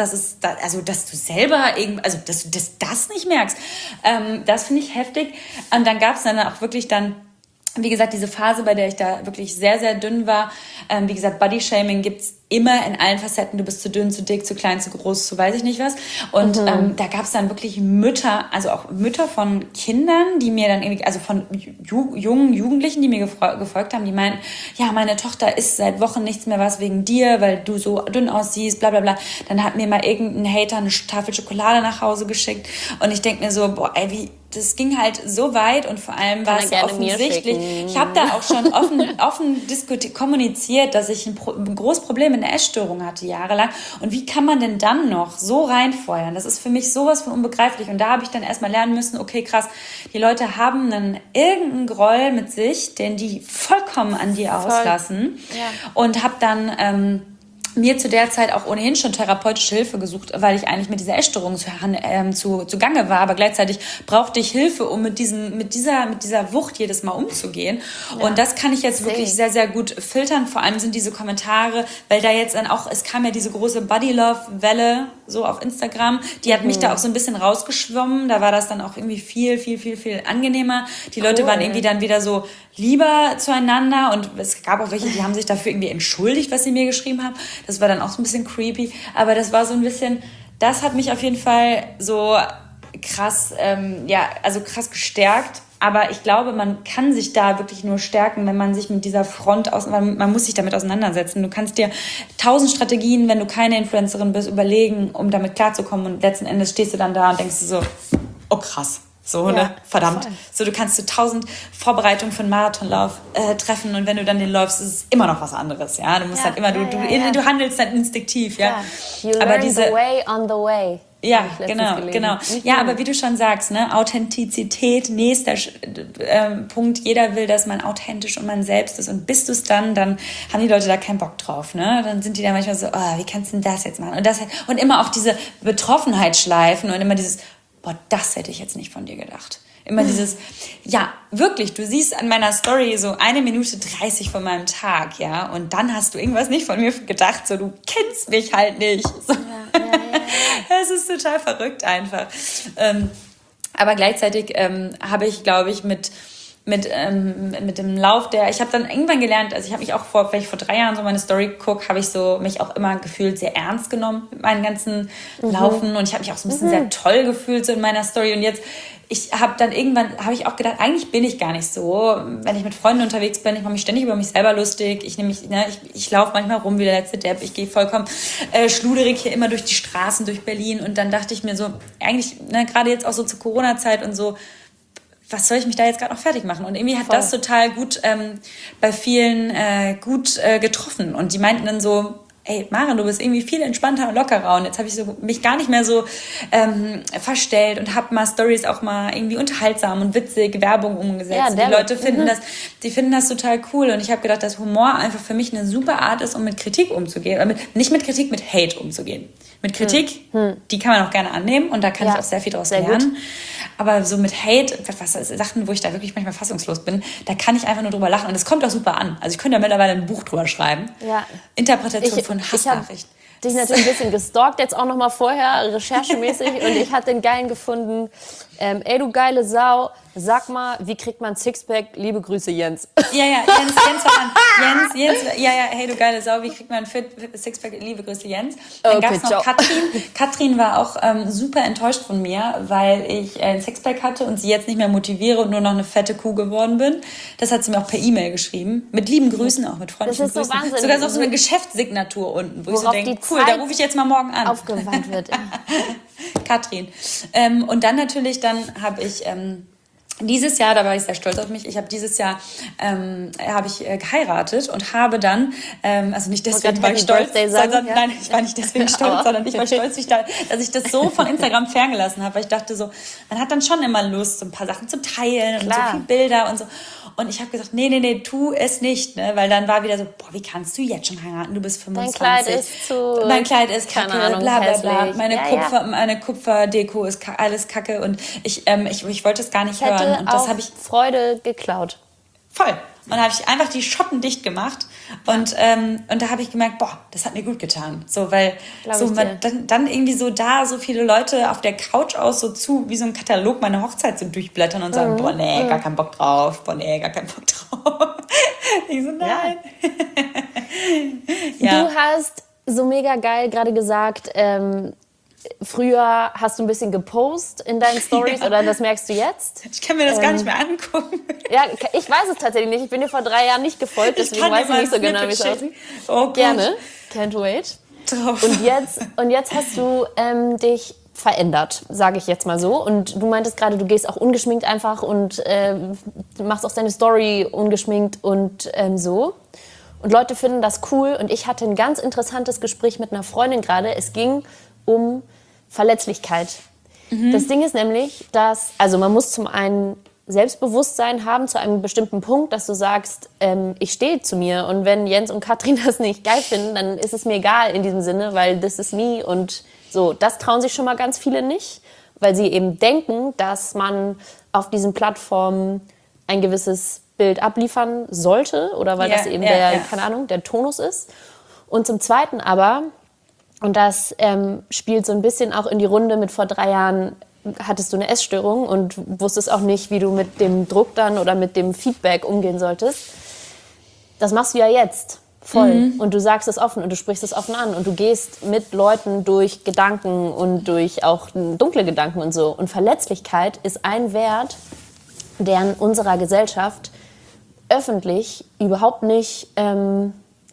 du selber dass du das nicht merkst, das finde ich heftig. Und dann gab es dann auch wirklich wie gesagt, diese Phase, bei der ich da wirklich sehr, sehr dünn war. Wie gesagt, Bodyshaming gibt's immer in allen Facetten. Du bist zu dünn, zu dick, zu klein, zu groß, zu weiß ich nicht was. Und da gab's dann wirklich Mütter, also auch Mütter von Kindern, die mir dann irgendwie, also von jungen Jugendlichen, die mir gefolgt haben, die meinten, ja, meine Tochter isst seit Wochen nichts mehr was wegen dir, weil du so dünn aussiehst, bla bla bla. Dann hat mir mal irgendein Hater eine Tafel Schokolade nach Hause geschickt. Und ich denke mir so, das ging halt so weit und vor allem war es offensichtlich. Ich habe da auch schon offen kommuniziert, dass ich ein großes Problem mit einer Essstörung hatte, jahrelang. Und wie kann man denn dann noch so reinfeuern? Das ist für mich sowas von unbegreiflich. Und da habe ich dann erstmal lernen müssen, okay, krass, die Leute haben irgendeinen Groll mit sich, den die vollkommen an dir auslassen. Ja. Und habe dann mir zu der Zeit auch ohnehin schon therapeutische Hilfe gesucht, weil ich eigentlich mit dieser Essstörung zu Gange war, aber gleichzeitig brauchte ich Hilfe, um mit dieser Wucht jedes Mal umzugehen. Ja. Und das kann ich jetzt wirklich sehr, sehr gut filtern. Vor allem sind diese Kommentare, weil da jetzt dann auch, es kam ja diese große Body-Love-Welle so auf Instagram, die hat mich da auch so ein bisschen rausgeschwommen. Da war das dann auch irgendwie viel, viel, viel, viel angenehmer. Die Leute waren irgendwie dann wieder so lieber zueinander und es gab auch welche, die haben sich dafür irgendwie entschuldigt, was sie mir geschrieben haben. Das war dann auch so ein bisschen creepy, aber das war so ein bisschen, das hat mich auf jeden Fall so krass, krass gestärkt. Aber ich glaube, man kann sich da wirklich nur stärken, wenn man sich mit dieser Front man muss sich damit auseinandersetzen. Du kannst dir 1000 Strategien, wenn du keine Influencerin bist, überlegen, um damit klarzukommen. Und letzten Endes stehst du dann da und denkst du so, oh krass. So, ne? Verdammt. Voll. So, du kannst 1000 Vorbereitungen für einen Marathonlauf treffen und wenn du dann den läufst, ist es immer noch was anderes, ja? Du musst halt immer, du handelst dann instinktiv, ja? You learn the way on the way. Ja, genau. Ja, aber wie du schon sagst, ne, Authentizität, nächster Punkt. Jeder will, dass man authentisch und man selbst ist. Und bist du es dann haben die Leute da keinen Bock drauf, ne? Dann sind die da manchmal so, wie kannst du denn das jetzt machen? Und immer auch diese Betroffenheit schleifen und immer dieses, boah, das hätte ich jetzt nicht von dir gedacht. Immer dieses, ja, wirklich, du siehst an meiner Story so 1 Minute 30 von meinem Tag, ja, und dann hast du irgendwas nicht von mir gedacht, so, du kennst mich halt nicht. So. Ja. Das ist total verrückt einfach. Aber gleichzeitig habe ich, glaube ich, mit dem Lauf ich habe dann irgendwann gelernt, also ich habe mich auch vielleicht vor 3 Jahren so meine Story geguckt, habe ich so mich auch immer gefühlt sehr ernst genommen mit meinen ganzen Laufen und ich habe mich auch so ein bisschen sehr toll gefühlt so in meiner Story und jetzt habe ich auch gedacht, eigentlich bin ich gar nicht so, wenn ich mit Freunden unterwegs bin, ich mache mich ständig über mich selber lustig, ich laufe manchmal rum wie der letzte Depp, ich gehe vollkommen schluderig hier immer durch die Straßen, durch Berlin und dann dachte ich mir so, eigentlich, gerade jetzt auch so zur Corona-Zeit und so, was soll ich mich da jetzt gerade noch fertig machen? Und irgendwie hat das total gut bei vielen getroffen. Und die meinten dann so, ey, Maren, du bist irgendwie viel entspannter und lockerer. Und jetzt habe ich so mich gar nicht mehr so verstellt und habe mal Stories auch mal irgendwie unterhaltsam und witzig Werbung umgesetzt. Ja, die Leute finden das total cool. Und ich habe gedacht, dass Humor einfach für mich eine super Art ist, um mit Kritik umzugehen. Oder nicht mit Kritik, mit Hate umzugehen. Mit Kritik, die kann man auch gerne annehmen und da kann ich auch sehr viel draus lernen. Gut. Aber so mit Hate, Sachen, wo ich da wirklich manchmal fassungslos bin, da kann ich einfach nur drüber lachen und es kommt auch super an. Also ich könnte ja mittlerweile ein Buch drüber schreiben. Ja. Interpretation von Hassnachrichten. Dich natürlich ein bisschen gestalkt, jetzt auch noch mal vorher, recherchemäßig. Und ich hatte den Geilen gefunden. Ey, du geile Sau, sag mal, wie kriegt man Sixpack? Liebe Grüße, Jens. Ja, Jens war an. Jens, hey, du geile Sau, wie kriegt man Sixpack? Liebe Grüße, Jens. Dann gab es noch Katrin. Katrin war auch super enttäuscht von mir, weil ich ein Sixpack hatte und sie jetzt nicht mehr motiviere und nur noch eine fette Kuh geworden bin. Das hat sie mir auch per E-Mail geschrieben. Mit lieben Grüßen, auch mit freundlichen Grüßen. Das ist so Wahnsinn. Sogar so eine Geschäftssignatur unten, wo ich so denke, cool, da rufe ich jetzt mal morgen an. Aufgewandt wird. Katrin. Und dann natürlich, habe ich dieses Jahr, da war ich sehr stolz auf mich, dieses Jahr habe ich geheiratet und habe dann, also nicht deswegen war ich stolz, nein, ich war nicht deswegen stolz, sondern ich war stolz, dass ich das so von Instagram ferngelassen habe, weil ich dachte so, man hat dann schon immer Lust, so ein paar Sachen zu teilen und so viele Bilder und so. Und ich habe gesagt, nee, tu es nicht, ne? Weil dann war wieder so, boah, wie kannst du jetzt schon heiraten? Du bist 25. Mein Kleid ist kacke, bla bla bla. Meine Kupferdeko ist alles kacke und ich wollte es gar nicht hören. Und das habe ich Freude geklaut. Voll. Und dann habe ich einfach die Schotten dicht gemacht und da habe ich gemerkt, boah, das hat mir gut getan. So, weil so dann irgendwie so da so viele Leute auf der Couch wie so ein Katalog meine Hochzeit so durchblättern und sagen, boah, nee, gar keinen Bock drauf. Ich so, nein. Ja. Du hast so mega geil gerade gesagt, früher hast du ein bisschen gepostet in deinen Stories oder das merkst du jetzt? Ich kann mir das gar nicht mehr angucken. Ja, ich weiß es tatsächlich nicht. Ich bin dir vor 3 Jahren nicht gefolgt, deswegen weiß ich nicht so genau, wie es aussieht. Oh, gerne. Can't wait. Drauf. Und jetzt hast du dich verändert, sage ich jetzt mal so. Und du meintest gerade, du gehst auch ungeschminkt einfach und machst auch deine Story ungeschminkt und so. Und Leute finden das cool. Und ich hatte ein ganz interessantes Gespräch mit einer Freundin gerade. Es ging um Verletzlichkeit. Das Ding ist nämlich, dass, also man muss zum einen Selbstbewusstsein haben zu einem bestimmten Punkt, dass du sagst, ich stehe zu mir. Und wenn Jens und Katrin das nicht geil finden, dann ist es mir egal in diesem Sinne, weil this is me. Und so, das trauen sich schon mal ganz viele nicht, weil sie eben denken, dass man auf diesen Plattformen ein gewisses Bild abliefern sollte oder weil das eben keine Ahnung, der Tonus ist. Und zum Zweiten aber, und das spielt so ein bisschen auch in die Runde mit vor 3 Jahren, hattest du eine Essstörung und wusstest auch nicht, wie du mit dem Druck dann oder mit dem Feedback umgehen solltest. Das machst du ja jetzt voll. Und du sagst es offen und du sprichst es offen an und du gehst mit Leuten durch Gedanken und durch auch dunkle Gedanken und so. Und Verletzlichkeit ist ein Wert, der in unserer Gesellschaft öffentlich überhaupt nicht, keine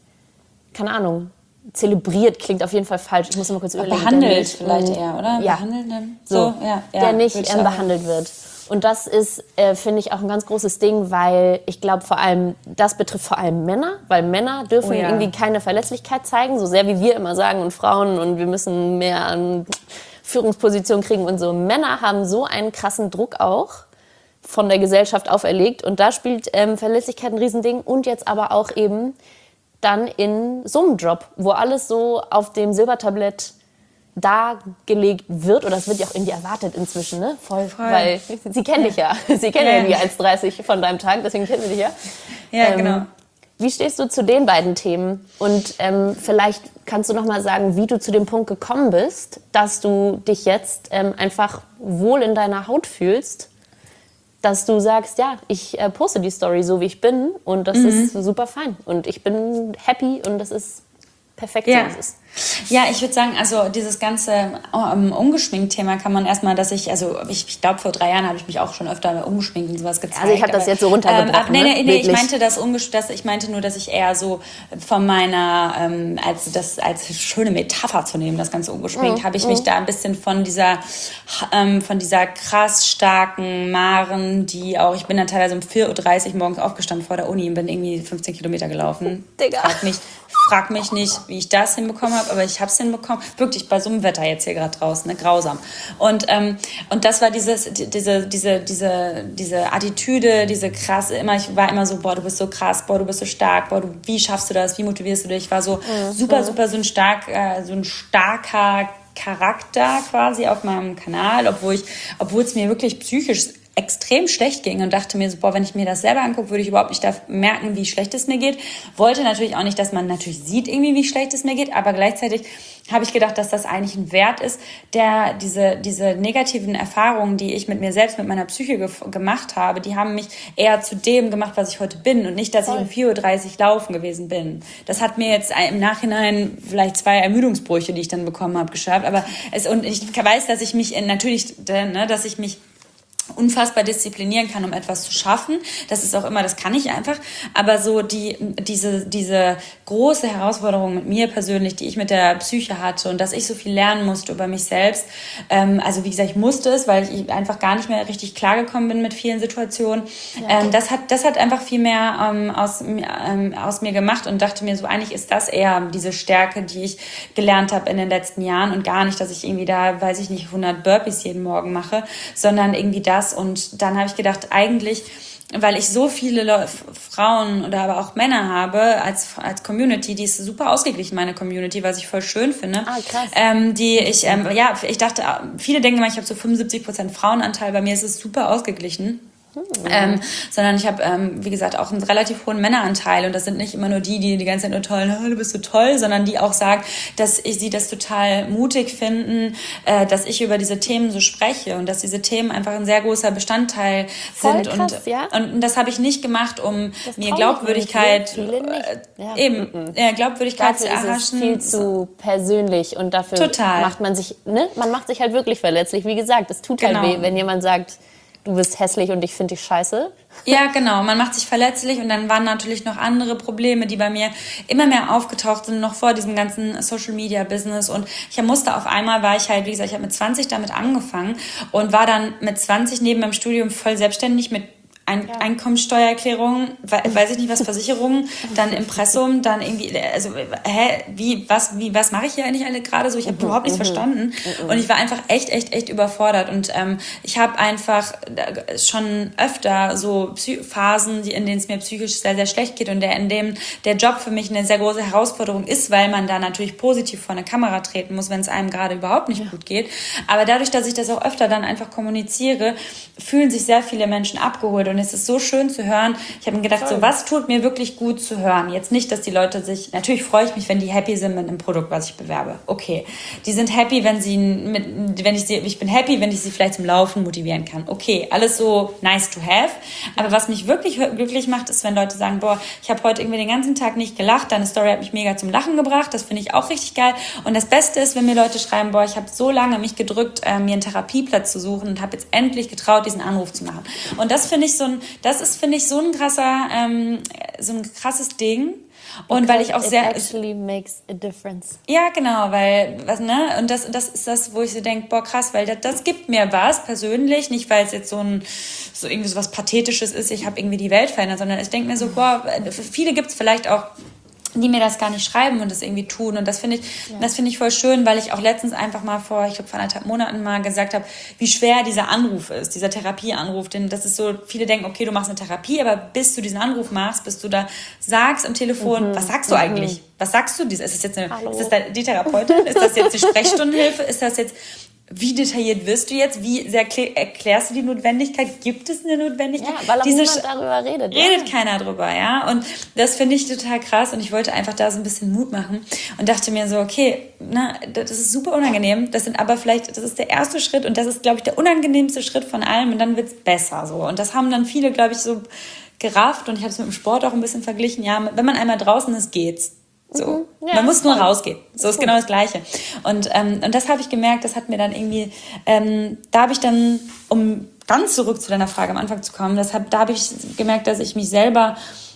Ahnung, zelebriert, klingt auf jeden Fall falsch. Ich muss mal kurz überlegen. Behandelt vielleicht eher, oder? Ja. Behandelt dann? So, der nicht behandelt wird. Und das ist, finde ich, auch ein ganz großes Ding, weil ich glaube vor allem, das betrifft vor allem Männer, weil Männer dürfen irgendwie keine Verletzlichkeit zeigen, so sehr wie wir immer sagen und Frauen und wir müssen mehr an Führungspositionen kriegen und so. Männer haben so einen krassen Druck auch von der Gesellschaft auferlegt und da spielt Verletzlichkeit ein Riesending und jetzt aber auch eben dann in so einem Job, wo alles so auf dem Silbertablett dargelegt wird, oder es wird ja auch irgendwie erwartet inzwischen, ne? Voll. Weil sie kennen dich ja. Sie kennen ja die 1,30 von deinem Tag, deswegen kennen sie dich ja. Ja, genau. Wie stehst du zu den beiden Themen? Und vielleicht kannst du noch mal sagen, wie du zu dem Punkt gekommen bist, dass du dich jetzt einfach wohl in deiner Haut fühlst, dass du sagst, ja, ich poste die Story so, wie ich bin und das ist super fein und ich bin happy und das ist perfekt, so wie es ist. Ja, ich würde sagen, also dieses ganze Ungeschminkt-Thema kann man erstmal, dass ich glaube, vor 3 Jahren habe ich mich auch schon öfter ungeschminkt und sowas gezeigt. Also ich habe das jetzt so runtergebrochen. Nee, ich meinte nur, dass ich eher so von meiner, als schöne Metapher zu nehmen, das ganze ungeschminkt, habe ich mich da ein bisschen von dieser krass starken Maren, die auch, ich bin dann teilweise um 4:30 Uhr morgens aufgestanden vor der Uni und bin irgendwie 15 Kilometer gelaufen. Digga. Frag mich nicht, wie ich das hinbekommen habe, aber ich habe es hinbekommen. Wirklich bei so einem Wetter jetzt hier gerade draußen, ne? Grausam. Und das war diese Attitüde, diese krasse, ich war immer so, boah, du bist so krass, boah, du bist so stark, boah, wie schaffst du das, wie motivierst du dich? Ich war so super so ein starker Charakter quasi auf meinem Kanal, obwohl es mir wirklich psychisch extrem schlecht ging und dachte mir so, boah, wenn ich mir das selber angucke, würde ich überhaupt nicht merken, wie schlecht es mir geht. Wollte natürlich auch nicht, dass man natürlich sieht irgendwie, wie schlecht es mir geht, aber gleichzeitig habe ich gedacht, dass das eigentlich ein Wert ist, der diese negativen Erfahrungen, die ich mit mir selbst, mit meiner Psyche gemacht habe, die haben mich eher zu dem gemacht, was ich heute bin und nicht, dass ich um 4:30 Uhr laufen gewesen bin. Das hat mir jetzt im Nachhinein vielleicht 2 Ermüdungsbrüche, die ich dann bekommen habe, geschafft, aber und ich weiß, dass ich mich dass ich mich unfassbar disziplinieren kann, um etwas zu schaffen. Das ist auch immer, das kann ich einfach. Aber so diese große Herausforderung mit mir persönlich, die ich mit der Psyche hatte und dass ich so viel lernen musste über mich selbst. Also wie gesagt, ich musste es, weil ich einfach gar nicht mehr richtig klargekommen bin mit vielen Situationen. Ja. Das hat einfach viel mehr aus mir gemacht und dachte mir so, eigentlich ist das eher diese Stärke, die ich gelernt habe in den letzten Jahren und gar nicht, dass ich irgendwie da, weiß ich nicht, 100 Burpees jeden Morgen mache, sondern irgendwie das. Und dann habe ich gedacht, eigentlich, weil ich so viele Frauen oder aber auch Männer habe als Community, die ist super ausgeglichen, meine Community, was ich voll schön finde. Ah, krass. Ich dachte, viele denken immer, ich habe so 75% Frauenanteil, bei mir ist es super ausgeglichen. Sondern ich habe, wie gesagt, auch einen relativ hohen Männeranteil und das sind nicht immer nur die ganze Zeit nur toll, du bist so toll, sondern die auch sagen, dass sie das total mutig finden, dass ich über diese Themen so spreche und dass diese Themen einfach ein sehr großer Bestandteil sind. Voll krass, und das habe ich nicht gemacht, um mir Glaubwürdigkeit Glaubwürdigkeit zu erhaschen. Das ist viel zu persönlich und dafür macht man sich, man macht sich halt wirklich verletzlich. Wie gesagt, es tut halt weh, wenn jemand sagt, du bist hässlich und ich finde dich scheiße. Ja, genau. Man macht sich verletzlich und dann waren natürlich noch andere Probleme, die bei mir immer mehr aufgetaucht sind, noch vor diesem ganzen Social-Media-Business. Und ich musste auf einmal, war ich halt, wie gesagt, ich habe mit 20 damit angefangen und war dann mit 20 neben meinem Studium voll selbstständig mit Einkommensteuererklärung, weiß ich nicht was, Versicherung, dann Impressum, dann irgendwie, also, was mache ich hier eigentlich alle gerade so? Ich habe überhaupt nichts verstanden und ich war einfach echt überfordert und ich habe einfach schon öfter so Phasen, in denen es mir psychisch sehr, sehr schlecht geht und in dem der Job für mich eine sehr große Herausforderung ist, weil man da natürlich positiv vor eine Kamera treten muss, wenn es einem gerade überhaupt nicht gut geht. Aber dadurch, dass ich das auch öfter dann einfach kommuniziere, fühlen sich sehr viele Menschen abgeholt und es ist so schön zu hören. Ich habe mir gedacht, so was tut mir wirklich gut zu hören. Jetzt nicht, dass die Leute sich, natürlich freue ich mich, wenn die happy sind mit einem Produkt, was ich bewerbe. Okay. Die sind happy, ich bin happy, wenn ich sie vielleicht zum Laufen motivieren kann. Okay, alles so nice to have. Aber was mich wirklich glücklich macht, ist, wenn Leute sagen, boah, ich habe heute irgendwie den ganzen Tag nicht gelacht, deine Story hat mich mega zum Lachen gebracht, das finde ich auch richtig geil. Und das Beste ist, wenn mir Leute schreiben, boah, ich habe so lange mich gedrückt, mir einen Therapieplatz zu suchen und habe jetzt endlich getraut, diesen Anruf zu machen. Und das finde ich so ein krasses Ding. Und weil ich auch it actually makes a difference. Ja, genau, weil, und das ist das, wo ich so denke, boah, krass, weil das gibt mir was persönlich, nicht weil es jetzt so irgendwie so was Pathetisches ist, ich habe irgendwie die Welt verändert, sondern ich denke mir so, boah, für viele gibt es vielleicht auch, die mir das gar nicht schreiben und das irgendwie tun. Und das finde ich voll schön, weil ich auch letztens einfach mal vor 1,5 Monaten mal gesagt habe, wie schwer dieser Anruf ist, dieser Therapieanruf. Denn das ist so, viele denken, okay, du machst eine Therapie, aber bis du diesen Anruf machst, bis du da sagst am Telefon, was sagst du eigentlich? Was sagst du? Ist das jetzt die Therapeutin? Ist das jetzt die Sprechstundenhilfe? Ist das jetzt... Wie detailliert wirst du jetzt? Wie sehr erklärst du die Notwendigkeit? Gibt es eine Notwendigkeit? Ja, weil auch niemand darüber redet. Redet keiner drüber, ja. Und das finde ich total krass. Und ich wollte einfach da so ein bisschen Mut machen und dachte mir so, okay, das ist super unangenehm. Das ist der erste Schritt und das ist, glaube ich, der unangenehmste Schritt von allem und dann wird's besser, so. Und das haben dann viele, glaube ich, so gerafft und ich habe es mit dem Sport auch ein bisschen verglichen. Ja, wenn man einmal draußen ist, geht's. So. Ja, man muss nur rausgehen. So ist genau das Gleiche. Und das habe ich gemerkt, das hat mir dann irgendwie, da habe ich dann, um ganz zurück zu deiner Frage am Anfang zu kommen, da habe ich gemerkt, dass ich mich selber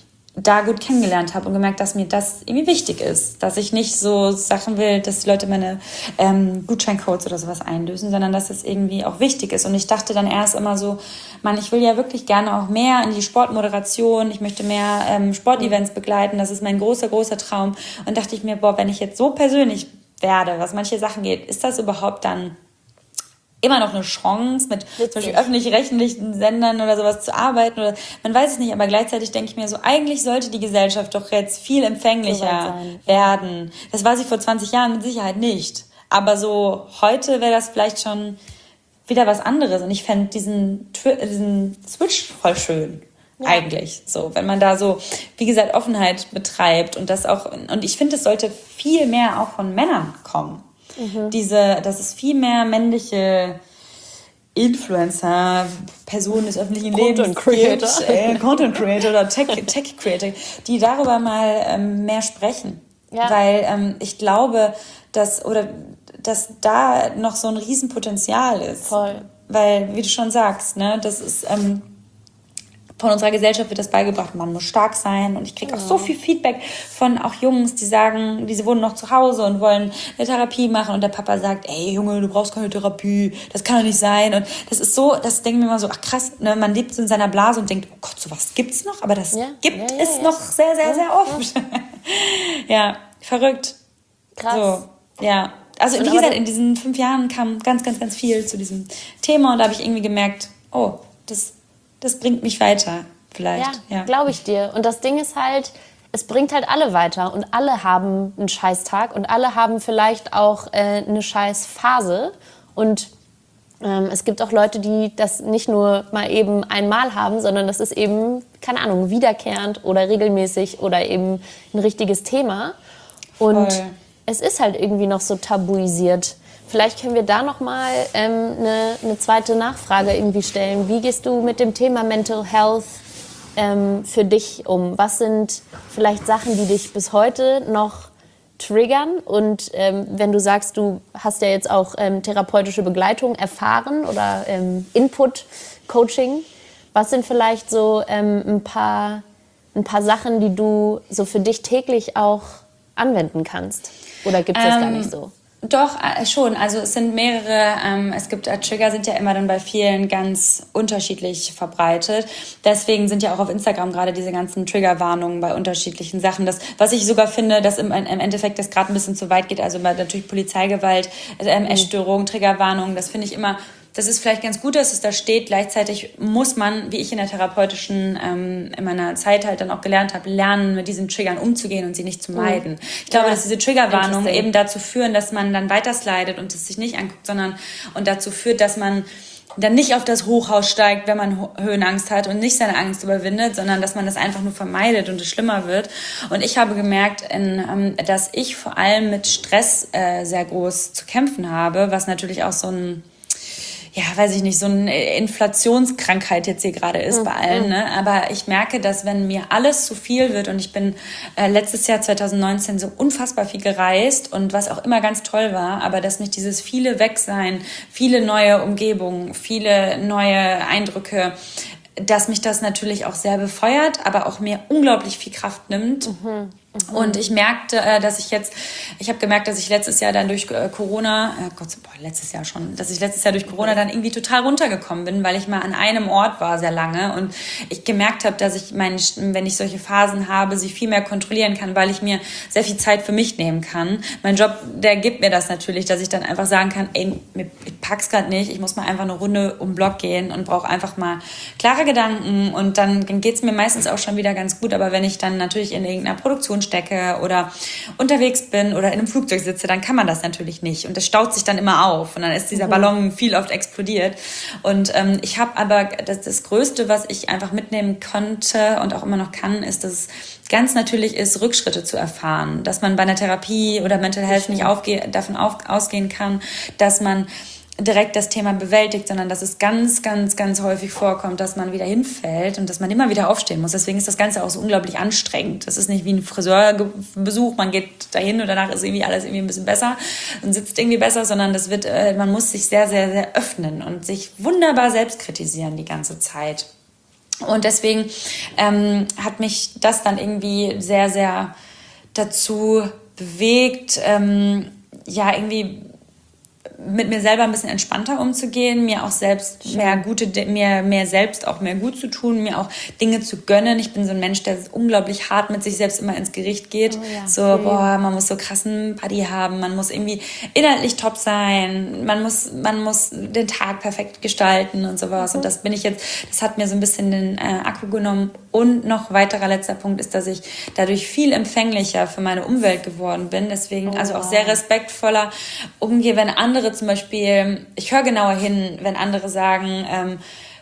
da gut kennengelernt habe und gemerkt, dass mir das irgendwie wichtig ist. Dass ich nicht so Sachen will, dass die Leute meine Gutscheincodes oder sowas einlösen, sondern dass es irgendwie auch wichtig ist. Und ich dachte dann erst immer so, Mann, ich will ja wirklich gerne auch mehr in die Sportmoderation, ich möchte mehr Sportevents begleiten, das ist mein großer Traum. Und dachte ich mir, boah, wenn ich jetzt so persönlich werde, was manche Sachen geht, ist das überhaupt dann immer noch eine Chance, mit zum Beispiel öffentlich-rechtlichen Sendern oder sowas zu arbeiten oder man weiß es nicht, aber gleichzeitig denke ich mir so, eigentlich sollte die Gesellschaft doch jetzt viel empfänglicher werden. Das war sie vor 20 Jahren mit Sicherheit nicht. Aber so heute wäre das vielleicht schon wieder was anderes und ich fände diesen Switch voll schön. Ja. Eigentlich so, wenn man da so, wie gesagt, Offenheit betreibt und das auch, und ich finde, es sollte viel mehr auch von Männern kommen. Dass es viel mehr männliche Influencer, Personen des öffentlichen Lebens gibt, Content Creator oder Tech Creator, die darüber mal mehr sprechen. Ja. Weil ich glaube, dass da noch so ein Riesenpotenzial ist. Voll. Weil, wie du schon sagst, ne, das ist... von unserer Gesellschaft wird das beigebracht, man muss stark sein. Und ich kriege auch so viel Feedback von auch Jungs, die sagen, sie wohnen noch zu Hause und wollen eine Therapie machen. Und der Papa sagt, ey Junge, du brauchst keine Therapie, das kann doch nicht sein. Und das ist so, das denken wir immer so, ach krass, ne? Man lebt so in seiner Blase und denkt, oh Gott, sowas gibt's noch? Aber das gibt es noch sehr, sehr, sehr oft. Ja, verrückt. Krass. So, ja. Also wie gesagt, in diesen 5 Jahren kam ganz, ganz, ganz viel zu diesem Thema. Und da habe ich irgendwie gemerkt, oh, das bringt mich weiter, vielleicht. Ja. Glaube ich dir. Und das Ding ist halt, es bringt halt alle weiter. Und alle haben einen Scheißtag und alle haben vielleicht auch eine Scheißphase. Und es gibt auch Leute, die das nicht nur mal eben einmal haben, sondern das ist eben, keine Ahnung, wiederkehrend oder regelmäßig oder eben ein richtiges Thema. Und es ist halt irgendwie noch so tabuisiert. Vielleicht können wir da nochmal eine zweite Nachfrage irgendwie stellen. Wie gehst du mit dem Thema Mental Health für dich um? Was sind vielleicht Sachen, die dich bis heute noch triggern? Und wenn du sagst, du hast ja jetzt auch therapeutische Begleitung erfahren oder Input, Coaching, was sind vielleicht so ein paar Sachen, die du so für dich täglich auch anwenden kannst? Oder gibt es das gar nicht so? Doch, schon. Also es sind mehrere, es gibt Trigger, sind ja immer dann bei vielen ganz unterschiedlich verbreitet. Deswegen sind ja auch auf Instagram gerade diese ganzen Triggerwarnungen bei unterschiedlichen Sachen. Das, was ich sogar finde, dass im Endeffekt das gerade ein bisschen zu weit geht. Also natürlich Polizeigewalt, Essstörung, Triggerwarnungen, das finde ich immer... Das ist vielleicht ganz gut, dass es da steht. Gleichzeitig muss man, wie ich in der therapeutischen, in meiner Zeit halt dann auch gelernt habe, lernen, mit diesen Triggern umzugehen und sie nicht zu meiden. Ich glaube, dass diese Triggerwarnungen eben dazu führen, dass man dann weiter slidet und es sich nicht anguckt, und dazu führt, dass man dann nicht auf das Hochhaus steigt, wenn man Höhenangst hat und nicht seine Angst überwindet, sondern dass man das einfach nur vermeidet und es schlimmer wird. Und ich habe gemerkt, dass ich vor allem mit Stress sehr groß zu kämpfen habe, was natürlich auch so ein weiß ich nicht, so eine Inflationskrankheit jetzt hier gerade ist bei allen, ne? Aber ich merke, dass wenn mir alles zu viel wird und ich bin letztes Jahr 2019 so unfassbar viel gereist und was auch immer ganz toll war, aber dass nicht dieses viele Wegsein, viele neue Umgebungen, viele neue Eindrücke, dass mich das natürlich auch sehr befeuert, aber auch mir unglaublich viel Kraft nimmt. Und ich merkte, ich habe gemerkt, dass ich letztes Jahr dann durch Corona, dass ich letztes Jahr durch Corona dann irgendwie total runtergekommen bin, weil ich mal an einem Ort war sehr lange und ich gemerkt habe, dass ich wenn ich solche Phasen habe, sie viel mehr kontrollieren kann, weil ich mir sehr viel Zeit für mich nehmen kann. Mein Job, der gibt mir das natürlich, dass ich dann einfach sagen kann, ey, ich pack's gerade nicht, ich muss mal einfach eine Runde um den Block gehen und brauche einfach mal klare Gedanken und dann geht's mir meistens auch schon wieder ganz gut, aber wenn ich dann natürlich in irgendeiner Produktion stecke oder unterwegs bin oder in einem Flugzeug sitze, dann kann man das natürlich nicht. Und das staut sich dann immer auf. Und dann ist dieser Ballon viel oft explodiert. Und ich habe aber das Größte, was ich einfach mitnehmen konnte und auch immer noch kann, ist, dass es ganz natürlich ist, Rückschritte zu erfahren. Dass man bei einer Therapie oder Mental Health nicht davon ausgehen kann, dass man direkt das Thema bewältigt, sondern dass es ganz, ganz, ganz häufig vorkommt, dass man wieder hinfällt und dass man immer wieder aufstehen muss. Deswegen ist das Ganze auch so unglaublich anstrengend. Das ist nicht wie ein Friseurbesuch, man geht dahin und danach ist irgendwie alles irgendwie ein bisschen besser und sitzt irgendwie besser, sondern man muss sich sehr, sehr, sehr öffnen und sich wunderbar selbst kritisieren die ganze Zeit. Und deswegen hat mich das dann irgendwie sehr, sehr dazu bewegt, irgendwie mit mir selber ein bisschen entspannter umzugehen, mir auch selbst mehr selbst auch mehr gut zu tun, mir auch Dinge zu gönnen. Ich bin so ein Mensch, der unglaublich hart mit sich selbst immer ins Gericht geht. Man muss so krassen Party haben, man muss irgendwie inhaltlich top sein, man muss den Tag perfekt gestalten und sowas. Und das hat mir so ein bisschen den Akku genommen. Und noch weiterer letzter Punkt ist, dass ich dadurch viel empfänglicher für meine Umwelt geworden bin. Deswegen auch sehr respektvoller umgehe, wenn andere zum Beispiel, ich höre genauer hin, wenn andere sagen,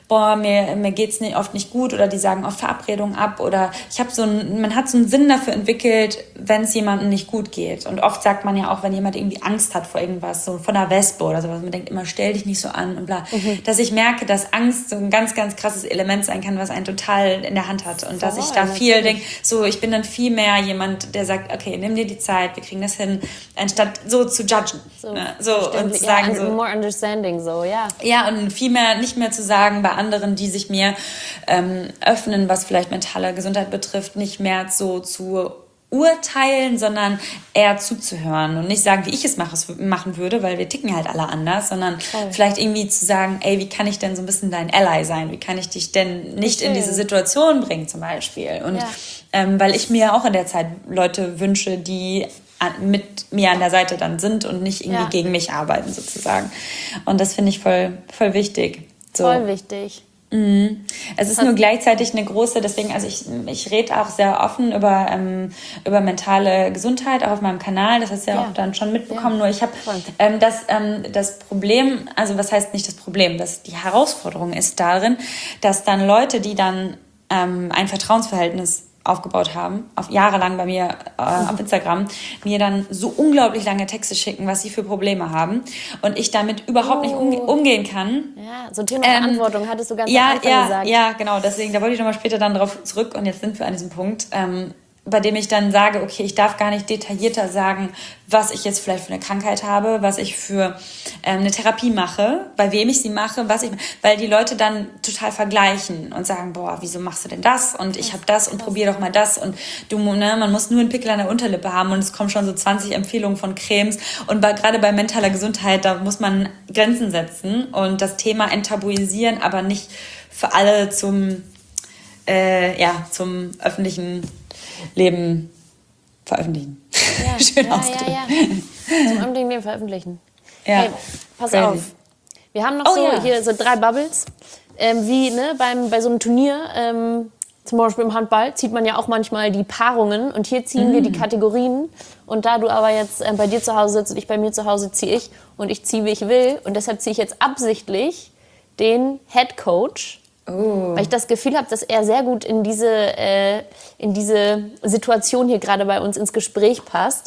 mir geht's oft nicht gut oder die sagen oft Verabredungen ab oder man hat so einen Sinn dafür entwickelt, wenn es jemandem nicht gut geht. Und oft sagt man ja auch, wenn jemand irgendwie Angst hat vor irgendwas, so von einer Wespe oder sowas, man denkt immer, stell dich nicht so an und bla, dass ich merke, dass Angst so ein ganz, ganz krasses Element sein kann, was einen total in der Hand hat und dass ich da viel denke, ich bin dann viel mehr jemand, der sagt, okay, nimm dir die Zeit, wir kriegen das hin, anstatt so zu judgen. Und zu sagen, more understanding, Ja, und viel mehr, nicht mehr zu sagen, bei anderen, die sich mir öffnen, was vielleicht mentale Gesundheit betrifft, nicht mehr so zu urteilen, sondern eher zuzuhören und nicht sagen, wie ich es machen würde, weil wir ticken halt alle anders, sondern vielleicht irgendwie zu sagen, ey, wie kann ich denn so ein bisschen dein Ally sein? Wie kann ich dich denn nicht in diese Situation bringen zum Beispiel? Und weil ich mir auch in der Zeit Leute wünsche, die mit mir an der Seite dann sind und nicht irgendwie gegen mich arbeiten sozusagen. Und das finde ich voll, voll wichtig. So. Voll wichtig. Es ist nur gleichzeitig eine große, deswegen, also ich rede auch sehr offen über mentale Gesundheit, auch auf meinem Kanal, das hast du ja auch dann schon mitbekommen, nur ich habe das Problem, also was heißt nicht das Problem, die Herausforderung ist darin, dass dann Leute, die dann ein Vertrauensverhältnis aufgebaut haben, jahrelang bei mir auf Instagram, mir dann so unglaublich lange Texte schicken, was sie für Probleme haben und ich damit überhaupt nicht umgehen kann. Ja, so Thema Verantwortung hattest du ganz am Anfang gesagt. Ja, genau, deswegen, da wollte ich nochmal später dann drauf zurück und jetzt sind wir an diesem Punkt. bei dem ich dann sage, okay, ich darf gar nicht detaillierter sagen, was ich jetzt vielleicht für eine Krankheit habe, was ich für eine Therapie mache, bei wem ich sie mache, weil die Leute dann total vergleichen und sagen, boah, wieso machst du denn das? Und ich habe das und probier doch mal das und man muss nur einen Pickel an der Unterlippe haben und es kommen schon so 20 Empfehlungen von Cremes und gerade bei mentaler Gesundheit, da muss man Grenzen setzen und das Thema enttabuisieren, aber nicht für alle zum öffentlichen Leben veröffentlichen. Ja, Schön ausgedrückt. Zum öffentlichen Leben veröffentlichen. Ja. Hey, pass auf. Wir haben noch hier so 3 Bubbles. Wie bei so einem Turnier, zum Beispiel im Handball, zieht man ja auch manchmal die Paarungen. Und hier ziehen wir die Kategorien. Und da du aber jetzt bei dir zu Hause sitzt und ich bei mir zu Hause, ziehe ich. Und ich ziehe, wie ich will. Und deshalb ziehe ich jetzt absichtlich den Head Coach. Weil ich das Gefühl habe, dass er sehr gut in diese Situation hier gerade bei uns ins Gespräch passt.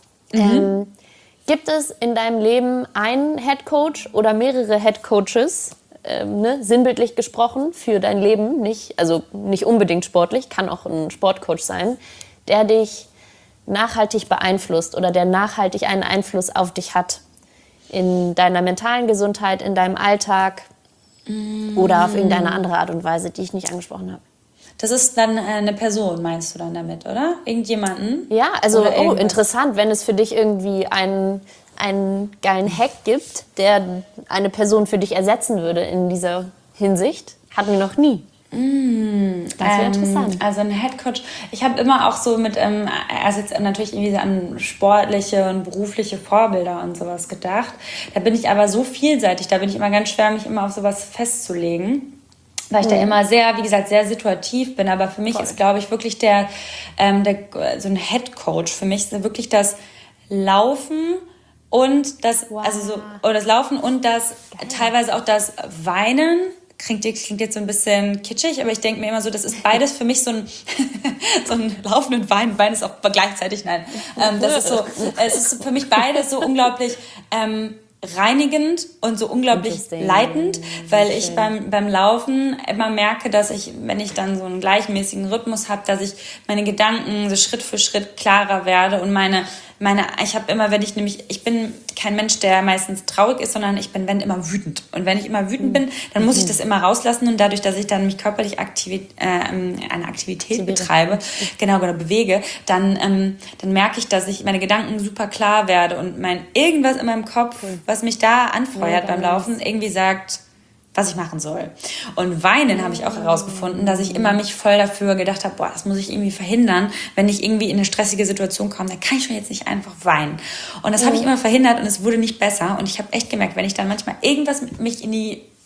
Gibt es in deinem Leben einen Head Coach oder mehrere Head Coaches, sinnbildlich gesprochen, für dein Leben, nicht unbedingt sportlich, kann auch ein Sportcoach sein, der dich nachhaltig beeinflusst oder der nachhaltig einen Einfluss auf dich hat? In deiner mentalen Gesundheit, in deinem Alltag? Oder auf irgendeine andere Art und Weise, die ich nicht angesprochen habe. Das ist dann eine Person, meinst du dann damit, oder? Irgendjemanden? Ja, also interessant, wenn es für dich irgendwie einen geilen Hack gibt, der eine Person für dich ersetzen würde in dieser Hinsicht. Hatten wir noch nie. Das wäre interessant. Also ein Headcoach, ich habe immer auch so mit, also jetzt natürlich irgendwie an sportliche und berufliche Vorbilder und sowas gedacht. Da bin ich aber so vielseitig, da bin ich immer ganz schwer, mich immer auf sowas festzulegen. Weil ich da immer sehr, wie gesagt, sehr situativ bin. Aber für mich ist, glaube ich, wirklich so ein Headcoach für mich ist wirklich das Laufen und das, das Laufen und das teilweise auch das Weinen. Klingt jetzt so ein bisschen kitschig, aber ich denke mir immer so, das ist beides für mich so ein Laufen und Weinen. Weinen ist auch gleichzeitig, nein. Es ist für mich beides so unglaublich reinigend und so unglaublich leitend, weil ich beim Laufen immer merke, dass ich, wenn ich dann so einen gleichmäßigen Rhythmus habe, dass ich meine Gedanken so Schritt für Schritt klarer werde und ich habe immer, ich bin kein Mensch, der meistens traurig ist, sondern ich bin immer wütend. Und wenn ich immer wütend bin, dann muss ich das immer rauslassen und dadurch, dass ich dann mich körperlich eine Aktivität betreibe, genau, bewege, dann merke ich, dass ich meine Gedanken super klar werde und irgendwas in meinem Kopf, was mich da anfeuert beim Laufen, irgendwie sagt, was ich machen soll. Und Weinen habe ich auch herausgefunden, dass ich immer mich voll dafür gedacht habe, das muss ich irgendwie verhindern. Wenn ich irgendwie in eine stressige Situation komme, dann kann ich schon jetzt nicht einfach weinen. Und das habe ich immer verhindert und es wurde nicht besser. Und ich habe echt gemerkt, wenn ich dann manchmal irgendwas mich in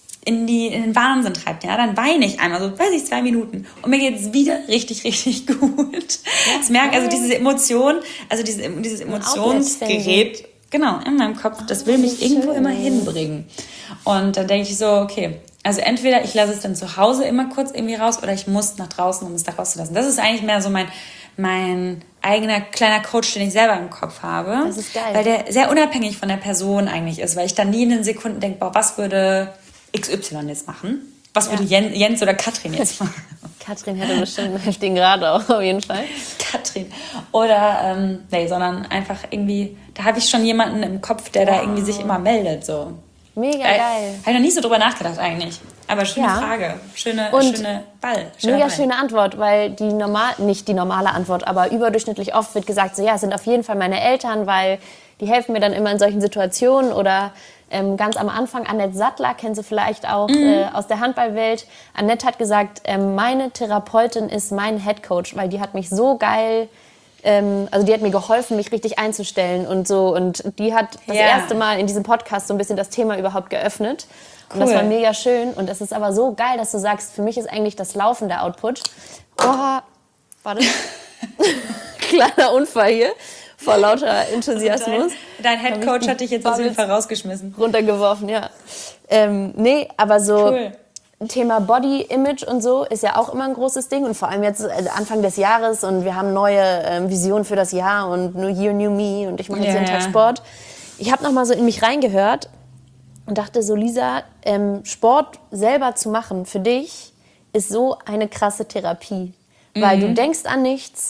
den Wahnsinn treibt, ja, dann weine ich einmal, so 2 Minuten und mir geht es wieder richtig, richtig gut. Ich merke, also diese Emotion, also dieses Emotionsgerät, genau, in meinem Kopf, das will mich irgendwo immer hinbringen. Und dann denke ich so, okay, also entweder ich lasse es dann zu Hause immer kurz irgendwie raus oder ich muss nach draußen, um es da rauszulassen. Das ist eigentlich mehr so mein eigener kleiner Coach, den ich selber im Kopf habe. Das ist geil. Weil der sehr unabhängig von der Person eigentlich ist, weil ich dann nie in den Sekunden denke, was würde XY jetzt machen? Was würde Jens oder Katrin jetzt machen? Katrin hätte bestimmt einen heftigen Grad auch, auf jeden Fall. Katrin. Oder, sondern einfach irgendwie, da habe ich schon jemanden im Kopf, der da irgendwie sich immer meldet, so. Mega geil. Habe ich noch nie so drüber nachgedacht eigentlich. Aber schöne Frage. Schöne Ball. Schöne Antwort, weil nicht die normale Antwort, aber überdurchschnittlich oft wird gesagt, so, es sind auf jeden Fall meine Eltern, weil die helfen mir dann immer in solchen Situationen oder ganz am Anfang, Annette Sattler, kennst du vielleicht auch aus der Handballwelt. Annette hat gesagt, meine Therapeutin ist mein Headcoach, weil die hat mich so geil, die hat mir geholfen, mich richtig einzustellen und so. Und die hat das erste Mal in diesem Podcast so ein bisschen das Thema überhaupt geöffnet. Und das war mega schön. Und es ist aber so geil, dass du sagst, für mich ist eigentlich das Laufen der Output. Oh, warte. Kleiner Unfall hier. Vor lauter Enthusiasmus. Dein Headcoach hat dich jetzt auf jeden Fall rausgeschmissen. Runtergeworfen, ja. Aber so Thema Body Image und so ist ja auch immer ein großes Ding. Und vor allem jetzt Anfang des Jahres und wir haben neue Visionen für das Jahr und New Year, New Me und ich mache jetzt jeden Tag Sport. Ich habe noch mal so in mich reingehört und dachte so, Lisa, Sport selber zu machen für dich ist so eine krasse Therapie. Weil du denkst an nichts.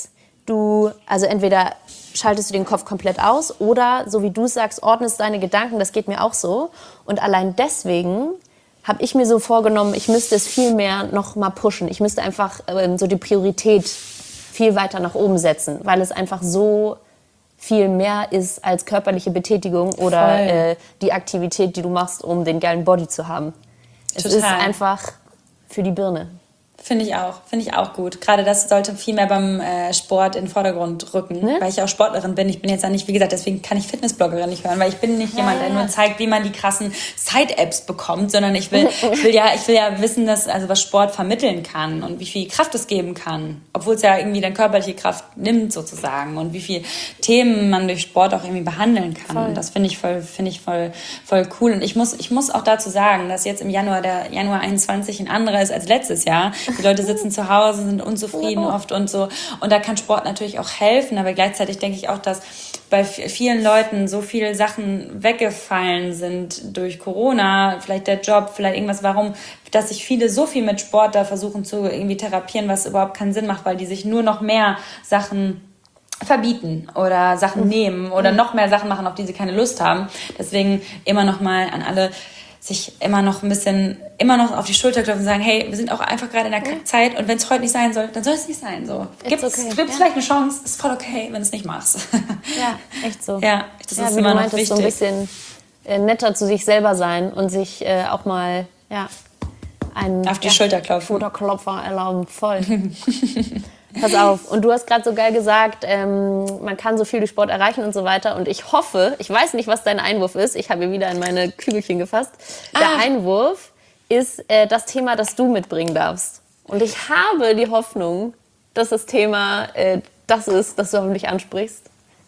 also entweder schaltest du den Kopf komplett aus oder, so wie du sagst, ordnest deine Gedanken, das geht mir auch so. Und allein deswegen habe ich mir so vorgenommen, ich müsste es viel mehr noch mal pushen. Ich müsste einfach so die Priorität viel weiter nach oben setzen, weil es einfach so viel mehr ist als körperliche Betätigung oder die Aktivität, die du machst, um den geilen Body zu haben. Es ist einfach für die Birne. Finde ich auch gut. Gerade das sollte viel mehr beim Sport in den Vordergrund rücken, weil ich auch Sportlerin bin. Ich bin jetzt ja nicht, wie gesagt, deswegen kann ich Fitnessbloggerin nicht hören, weil ich bin nicht jemand, der nur zeigt, wie man die krassen Side-Apps bekommt, sondern ich will ja wissen, was Sport vermitteln kann und wie viel Kraft es geben kann, obwohl es ja irgendwie dann körperliche Kraft nimmt sozusagen und wie viel Themen man durch Sport auch irgendwie behandeln kann. Und das finde ich voll cool. Und ich muss auch dazu sagen, dass jetzt im der Januar 21 ein anderer ist als letztes Jahr. Die Leute sitzen zu Hause, sind unzufrieden oft und so. Und da kann Sport natürlich auch helfen. Aber gleichzeitig denke ich auch, dass bei vielen Leuten so viele Sachen weggefallen sind durch Corona, vielleicht der Job, vielleicht irgendwas, dass sich viele so viel mit Sport da versuchen zu irgendwie therapieren, was überhaupt keinen Sinn macht, weil die sich nur noch mehr Sachen verbieten oder Sachen nehmen oder noch mehr Sachen machen, auf die sie keine Lust haben. Deswegen immer noch mal an alle, sich immer noch auf die Schulter klopfen und sagen, hey, wir sind auch einfach gerade in der Kackzeit und wenn es heute nicht sein soll, dann soll es nicht sein. So. Gibt's vielleicht eine Chance, ist voll okay, wenn du es nicht machst. Ja, echt so. Ja, das ist wie immer du noch meintest, wichtig. so ein bisschen netter zu sich selber sein und sich auch mal einen auf die Schulter klopfen. Schulterklopfer erlauben, voll. Pass auf, und du hast gerade so geil gesagt, man kann so viel durch Sport erreichen und so weiter. Und ich hoffe, ich weiß nicht, was dein Einwurf ist. Ich habe hier wieder in meine Kügelchen gefasst. Der Einwurf ist das Thema, das du mitbringen darfst. Und ich habe die Hoffnung, dass das Thema das ist, das du hoffentlich ansprichst.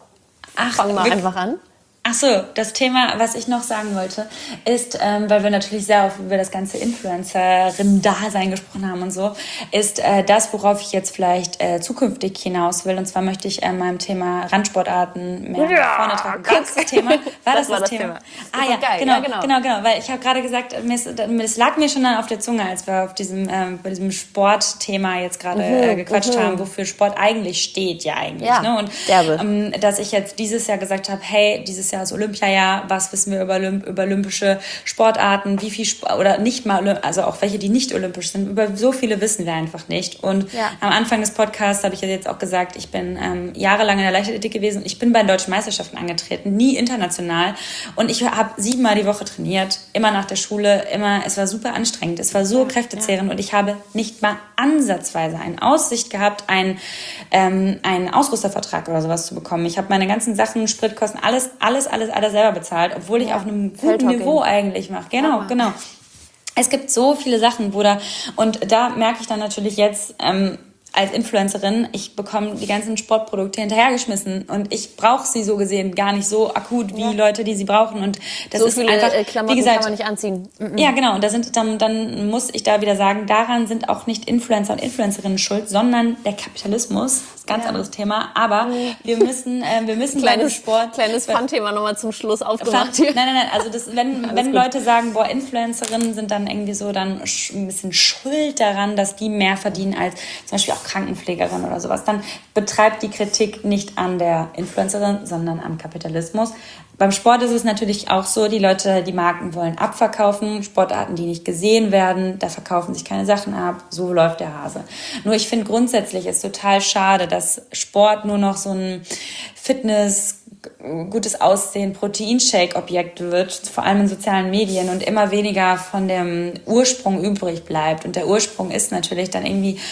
Fang mal einfach an. Ach so, das Thema, was ich noch sagen wollte, ist, weil wir natürlich sehr oft über das ganze Influencerin-Dasein gesprochen haben und so, ist das, worauf ich jetzt vielleicht zukünftig hinaus will. Und zwar möchte ich meinem Thema Randsportarten mehr nach vorne tragen. War das das Thema? War das Thema? Ah ja, geil. Genau. Weil ich habe gerade gesagt, es lag mir schon dann auf der Zunge, als wir auf bei diesem Sportthema jetzt gerade gequatscht haben, wofür Sport eigentlich steht, ja eigentlich. Ja, ne? Und dass ich jetzt dieses Jahr gesagt habe, hey, dieses Jahr ist Olympiajahr, was wissen wir über olympische Sportarten, wie viel oder nicht mal, also auch welche, die nicht olympisch sind, über so viele wissen wir einfach nicht. Und am Anfang des Podcasts habe ich ja jetzt auch gesagt, ich bin jahrelang in der Leichtathletik gewesen, ich bin bei den deutschen Meisterschaften angetreten, nie international und ich habe 7-mal die Woche trainiert, immer nach der Schule, es war super anstrengend, es war so kräftezehrend und ich habe nicht mal ansatzweise eine Aussicht gehabt, einen Ausrüstervertrag oder sowas zu bekommen. Ich habe meine ganzen Sachen, Spritkosten, alles selber bezahlt, obwohl ich auf einem guten Niveau eigentlich mache. Genau. Es gibt so viele Sachen, Bruder. Und da merke ich dann natürlich jetzt, als Influencerin, ich bekomme die ganzen Sportprodukte hinterhergeschmissen und ich brauche sie so gesehen gar nicht so akut wie Leute, die sie brauchen und das so ist viele einfach, Klamotten wie gesagt, kann man nicht anziehen. Ja, genau, und dann muss ich da wieder sagen, daran sind auch nicht Influencer und Influencerinnen schuld, sondern der Kapitalismus, das ist ein ganz anderes Thema, aber wir müssen kleines Sport... Kleines Fun-Thema nochmal zum Schluss aufgemacht hier. Nein, also wenn Leute sagen, boah, Influencerinnen sind dann irgendwie so dann ein bisschen schuld daran, dass die mehr verdienen als zum Beispiel auch Krankenpflegerin oder sowas, dann betreibt die Kritik nicht an der Influencerin, sondern am Kapitalismus. Beim Sport ist es natürlich auch so, die Marken wollen abverkaufen, Sportarten, die nicht gesehen werden, da verkaufen sich keine Sachen ab, so läuft der Hase. Nur ich finde grundsätzlich ist total schade, dass Sport nur noch so ein Fitness, gutes Aussehen, Proteinshake-Objekt wird, vor allem in sozialen Medien und immer weniger von dem Ursprung übrig bleibt. Und der Ursprung ist natürlich dann irgendwie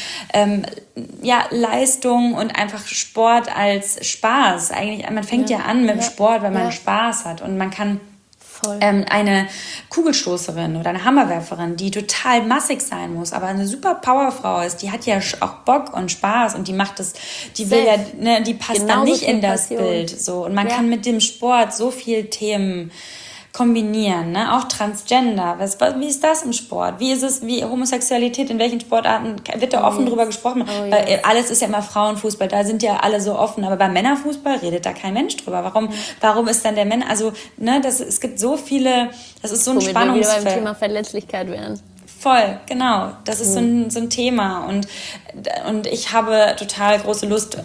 Leistung und einfach Sport als Spaß. Eigentlich, man fängt ja an mit dem Sport, weil man Spaß hat und man kann eine Kugelstoßerin oder eine Hammerwerferin, die total massig sein muss, aber eine super Powerfrau ist, die hat ja auch Bock und Spaß und die macht das, die will ja, die passt dann nicht in das Bild, so. Und man kann mit dem Sport so viel Themen kombinieren, ne? Auch Transgender. Wie ist das im Sport? Wie ist es, wie Homosexualität, in welchen Sportarten wird da offen drüber gesprochen? Weil alles ist ja immer Frauenfußball, da sind ja alle so offen, aber beim Männerfußball redet da kein Mensch drüber. Warum ist dann der Männer, also, ne, es gibt so viele, das ist so ein Spannungsfeld. Wir wieder beim Spannungsfeld. Thema Verletzlichkeit wären. Voll, genau. Das ist so ein Thema. Und ich habe total große Lust,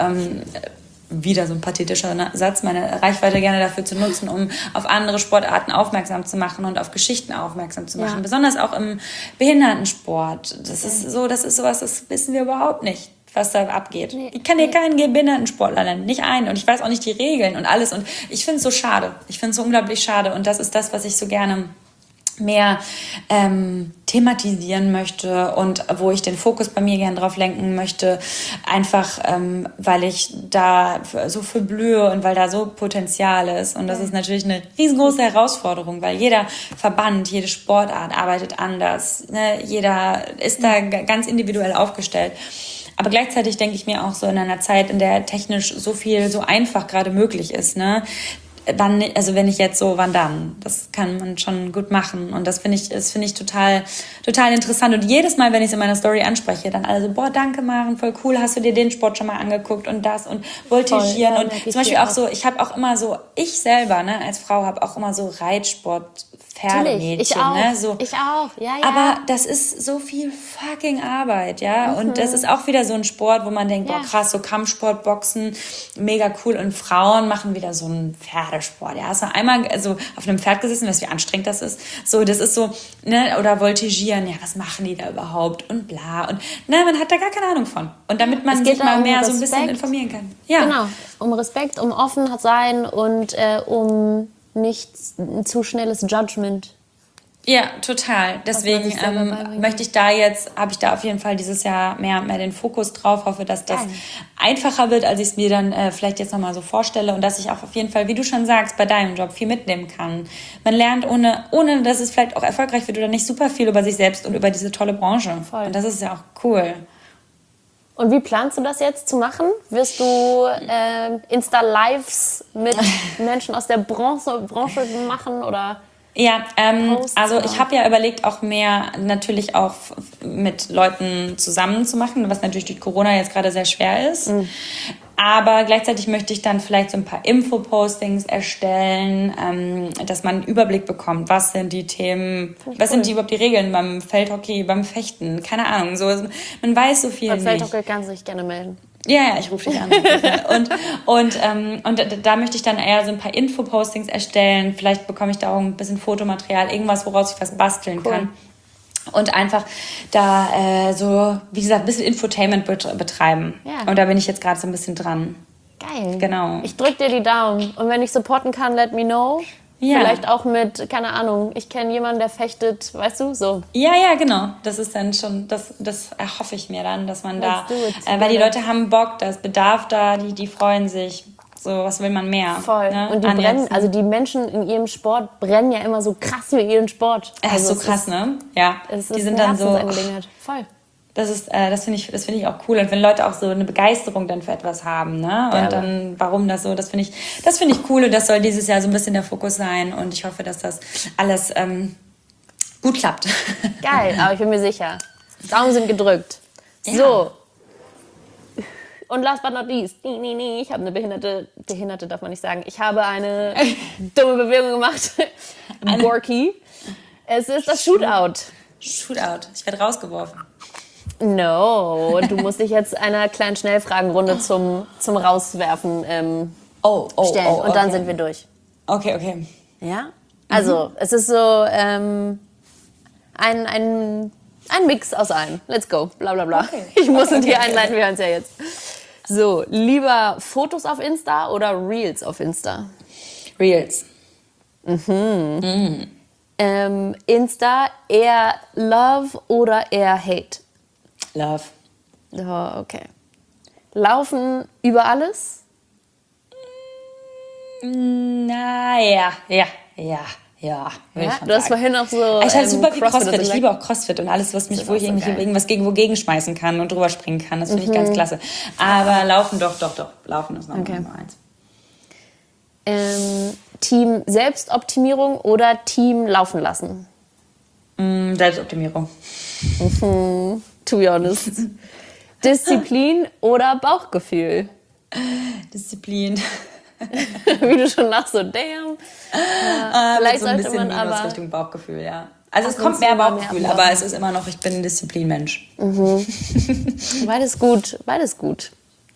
wieder so ein pathetischer Satz, meine Reichweite gerne dafür zu nutzen, um auf andere Sportarten aufmerksam zu machen und auf Geschichten aufmerksam zu machen. Besonders auch im Behindertensport. Das ist sowas, das wissen wir überhaupt nicht, was da abgeht. Ich kann dir keinen Behindertensportler nennen, nicht einen. Und ich weiß auch nicht die Regeln und alles. Und ich finde es so schade. Ich finde es so unglaublich schade. Und das ist das, was ich so gerne mehr thematisieren möchte und wo ich den Fokus bei mir gerne drauf lenken möchte, einfach weil ich da so für blühe und weil da so Potenzial ist. Und das ist natürlich eine riesengroße Herausforderung, weil jeder Verband, jede Sportart arbeitet anders, ne? Jeder ist da ganz individuell aufgestellt. Aber gleichzeitig denke ich mir auch so in einer Zeit, in der technisch so viel so einfach gerade möglich ist, ne? Wann, also wenn ich jetzt so, wann dann? Das kann man schon gut machen. Und das finde ich total interessant. Und jedes Mal, wenn ich es in meiner Story anspreche, dann alle so, boah, danke Maren, voll cool, hast du dir den Sport schon mal angeguckt und das und voltigieren. Und zum Beispiel auch so, ich habe auch immer so, ich selber, ne, als Frau habe auch immer so Reitsport, Pferdemädchen. Ich auch, ne, so. ich auch, ja. Aber das ist so viel fucking Arbeit, ja. Und das ist auch wieder so ein Sport, wo man denkt, boah, krass, so Kampfsport, Boxen, mega cool. Und Frauen machen wieder so einen Pferdesport, ja. Hast du einmal so auf einem Pferd gesessen, weißt du, wie anstrengend das ist? So, das ist so, ne, oder voltigieren, ja, was machen die da überhaupt? Und bla. Und, ne, man hat da gar keine Ahnung von. Und damit man sich mal mehr so ein bisschen informieren kann. Ja. Genau, um Respekt, um offen sein und um nicht ein zu schnelles Judgment. Ja, total. Deswegen habe ich da auf jeden Fall dieses Jahr mehr den Fokus drauf. Hoffe, dass das einfacher wird, als ich es mir dann vielleicht jetzt nochmal so vorstelle und dass ich auch auf jeden Fall, wie du schon sagst, bei deinem Job viel mitnehmen kann. Man lernt, ohne dass es vielleicht auch erfolgreich wird oder nicht, super viel über sich selbst und über diese tolle Branche. Voll. Und das ist ja auch cool. Und wie planst du das jetzt zu machen? Wirst du Insta-Lives mit Menschen aus der Branche machen oder? Ja, also ich habe ja überlegt, auch mehr natürlich auch mit Leuten zusammen zu machen, was natürlich durch Corona jetzt gerade sehr schwer ist. Aber gleichzeitig möchte ich dann vielleicht so ein paar Infopostings erstellen, dass man einen Überblick bekommt, was sind die Themen, was sind überhaupt die Regeln beim Feldhockey, beim Fechten, keine Ahnung. So, man weiß so viel nicht. Beim Feldhockey kannst du dich gerne melden. Ja, ich rufe dich an. und da möchte ich dann eher so ein paar Infopostings erstellen. Vielleicht bekomme ich da auch ein bisschen Fotomaterial, irgendwas, woraus ich was basteln kann. Und einfach da so, wie gesagt, ein bisschen Infotainment betreiben. Ja. Und da bin ich jetzt gerade so ein bisschen dran. Geil. Genau. Ich drück dir die Daumen. Und wenn ich supporten kann, let me know. Ja. Vielleicht auch mit, keine Ahnung, ich kenne jemanden, der fechtet, weißt du, so. Ja, genau. Das ist dann schon, das erhoffe ich mir dann, dass man da, weil die Leute haben Bock, da ist Bedarf da, die freuen sich. So, was will man mehr? Voll. Ne? Und die brennen, also die Menschen in ihrem Sport brennen ja immer so krass für ihren Sport. Das ist so krass, ne? Ja. Die sind dann so. Voll. Das finde ich auch cool. Und wenn Leute auch so eine Begeisterung dann für etwas haben, ne? Und dann, warum das so, das finde ich cool. Und das soll dieses Jahr so ein bisschen der Fokus sein. Und ich hoffe, dass das alles gut klappt. Geil, aber ich bin mir sicher. Daumen sind gedrückt. Ja. So. Und last but not least, ich habe eine Behinderte darf man nicht sagen. Ich habe eine dumme Bewegung gemacht. Gorky. Es ist das Shootout. Shootout. Ich werde rausgeworfen. No, du musst dich jetzt einer kleinen Schnellfragenrunde zum Rauswerfen stellen. Und dann sind wir durch. Okay. Ja? Also, es ist so ein Mix aus allem. Let's go. Bla bla bla. Okay. Ich muss dir einleiten, wir hören es ja jetzt. So, lieber Fotos auf Insta oder Reels auf Insta? Reels. Insta eher Love oder eher Hate? Love. Oh, okay. Laufen über alles? Ja. Du hast vorhin auch so. Ich habe super viel CrossFit. Ich liebe auch CrossFit und alles, wo ich irgendwas wogegen schmeißen kann und drüber springen kann. Das finde ich ganz klasse. Aber Laufen doch. Laufen ist noch Nummer eins. Team Selbstoptimierung oder Team Laufen lassen? Selbstoptimierung. To be honest. Disziplin oder Bauchgefühl? Disziplin. Wie du schon lachst, so damn. Vielleicht so ein bisschen man aber Richtung Bauchgefühl, ja. Also es kommt mehr Bauchgefühl, aber es ist immer noch, ich bin ein Disziplinmensch. Beides gut, beides gut.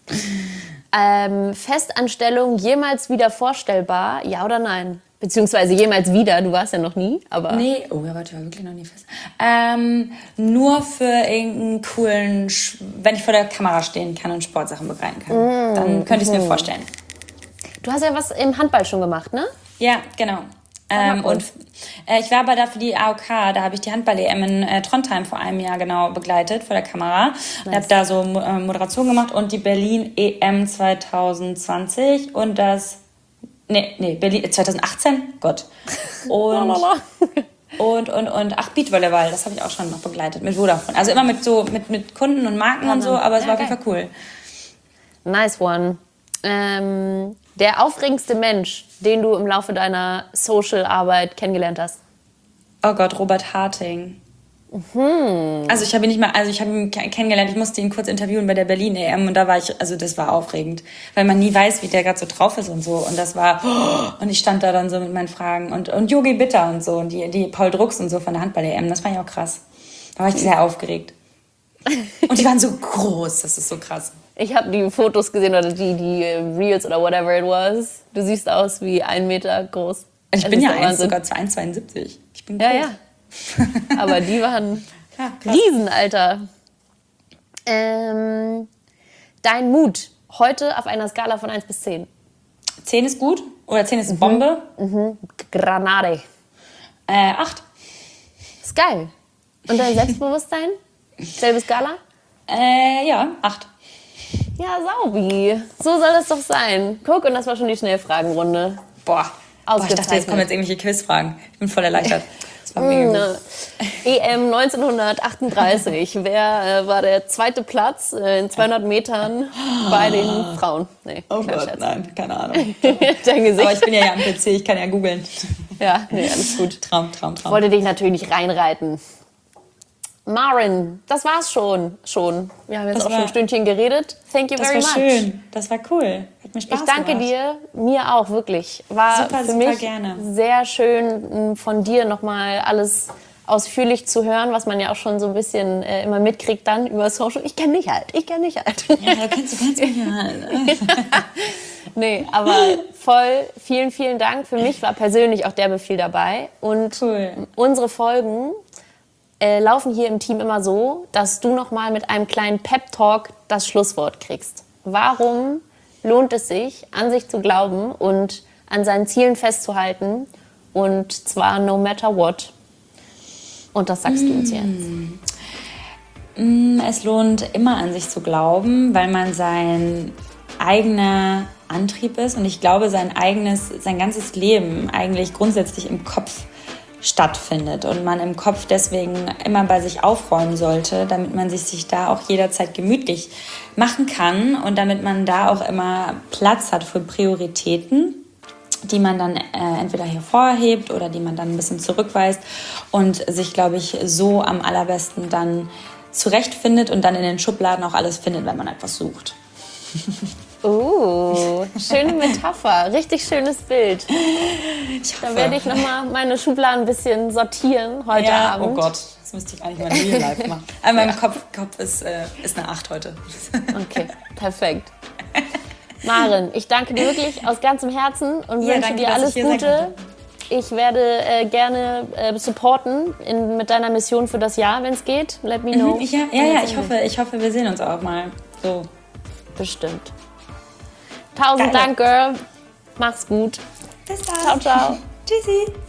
Festanstellung jemals wieder vorstellbar, ja oder nein? Beziehungsweise jemals wieder, du warst ja noch nie, aber... Nee, oh ja, warte, ich war wirklich noch nie fest. Nur für irgendeinen coolen, wenn ich vor der Kamera stehen kann und Sportsachen begleiten kann, dann könnte ich es mir vorstellen. Du hast ja was im Handball schon gemacht, ne? Ja, genau. Und ich war aber da für die AOK, da habe ich die Handball-EM in Trondheim vor einem Jahr genau begleitet vor der Kamera. Nice. Und habe da so Moderation gemacht und die Berlin-EM 2020 und das... Nee, Berlin 2018, Gott. Und Beachvolleyball, das habe ich auch schon noch begleitet mit Vodafone. Also immer mit Kunden und Marken und so, aber es war auf jeden Fall cool. Nice one. Der aufregendste Mensch, den du im Laufe deiner Social-Arbeit kennengelernt hast? Oh Gott, Robert Harting. Also ich habe ihn kennengelernt, ich musste ihn kurz interviewen bei der Berlin-EM und da war ich, also das war aufregend, weil man nie weiß, wie der gerade so drauf ist und so und das war, und ich stand da dann so mit meinen Fragen und Yogi Bitter und so und die Paul Drucks und so von der Handball-EM, das fand ich auch krass. Da war ich sehr aufgeregt. Und die waren so groß, das ist so krass. Ich habe die Fotos gesehen oder die Reels oder whatever it was. Du siehst aus wie 1 Meter groß. Ich bin ja sogar 1,72. Ich bin groß. Ja. Aber die waren Riesen, Alter. Dein Mut heute auf einer Skala von 1 bis 10. 10 ist gut oder 10 ist Bombe? Granate. 8. Ist geil. Und dein Selbstbewusstsein? Selbe Skala? Ja, 8. Ja, Saubi. So soll das doch sein. Guck, und das war schon die Schnellfragenrunde. Boah, ich dachte, jetzt kommen jetzt irgendwelche Quizfragen. Ich bin voll erleichtert. Das war mega gut. EM 1938. Wer war der zweite Platz in 200 Metern bei den Frauen? Nee, oh Gott, nein, keine Ahnung. Dein Gesicht. Aber ich bin ja am PC, ich kann ja googeln. Ja, nee, alles gut. Traum. Ich wollte dich natürlich nicht reinreiten. Maren, das war's schon. Wir haben jetzt auch schon ein Stündchen geredet. Thank you very much. Das war schön, das war cool. Hat mir Spaß gemacht. Ich danke dir, mir auch, wirklich. War für mich gerne. Sehr schön, von dir nochmal alles ausführlich zu hören, was man ja auch schon so ein bisschen immer mitkriegt dann über Social. Ich kenne dich halt. Ja, du kennst mich halt. Nee, aber voll, vielen, vielen Dank. Für mich war persönlich auch derbe viel dabei. Und unsere Folgen laufen hier im Team immer so, dass du nochmal mit einem kleinen Pep-Talk das Schlusswort kriegst. Warum lohnt es sich, an sich zu glauben und an seinen Zielen festzuhalten? Und zwar no matter what. Und das sagst du uns jetzt. Es lohnt immer an sich zu glauben, weil man sein eigener Antrieb ist. Und ich glaube, sein ganzes Leben eigentlich grundsätzlich im Kopf stattfindet und man im Kopf deswegen immer bei sich aufräumen sollte, damit man sich da auch jederzeit gemütlich machen kann und damit man da auch immer Platz hat für Prioritäten, die man dann entweder hervorhebt oder die man dann ein bisschen zurückweist und sich, glaube ich, so am allerbesten dann zurechtfindet und dann in den Schubladen auch alles findet, wenn man etwas sucht. Schöne Metapher, richtig schönes Bild. Da werde ich nochmal meine Schubladen ein bisschen sortieren heute Abend. Oh Gott, das müsste ich eigentlich mal in Real Life machen. Aber mein Kopf ist eine 8 heute. Okay, perfekt. Maren, ich danke dir wirklich aus ganzem Herzen und wünsche dir alles Gute. Ich werde gerne supporten mit deiner Mission für das Jahr, wenn es geht. Let me know. Ja, ich hoffe, wir sehen uns auch mal. So. Bestimmt. 1000 Dank, Girl. Mach's gut. Bis dann. Ciao. Tschüssi.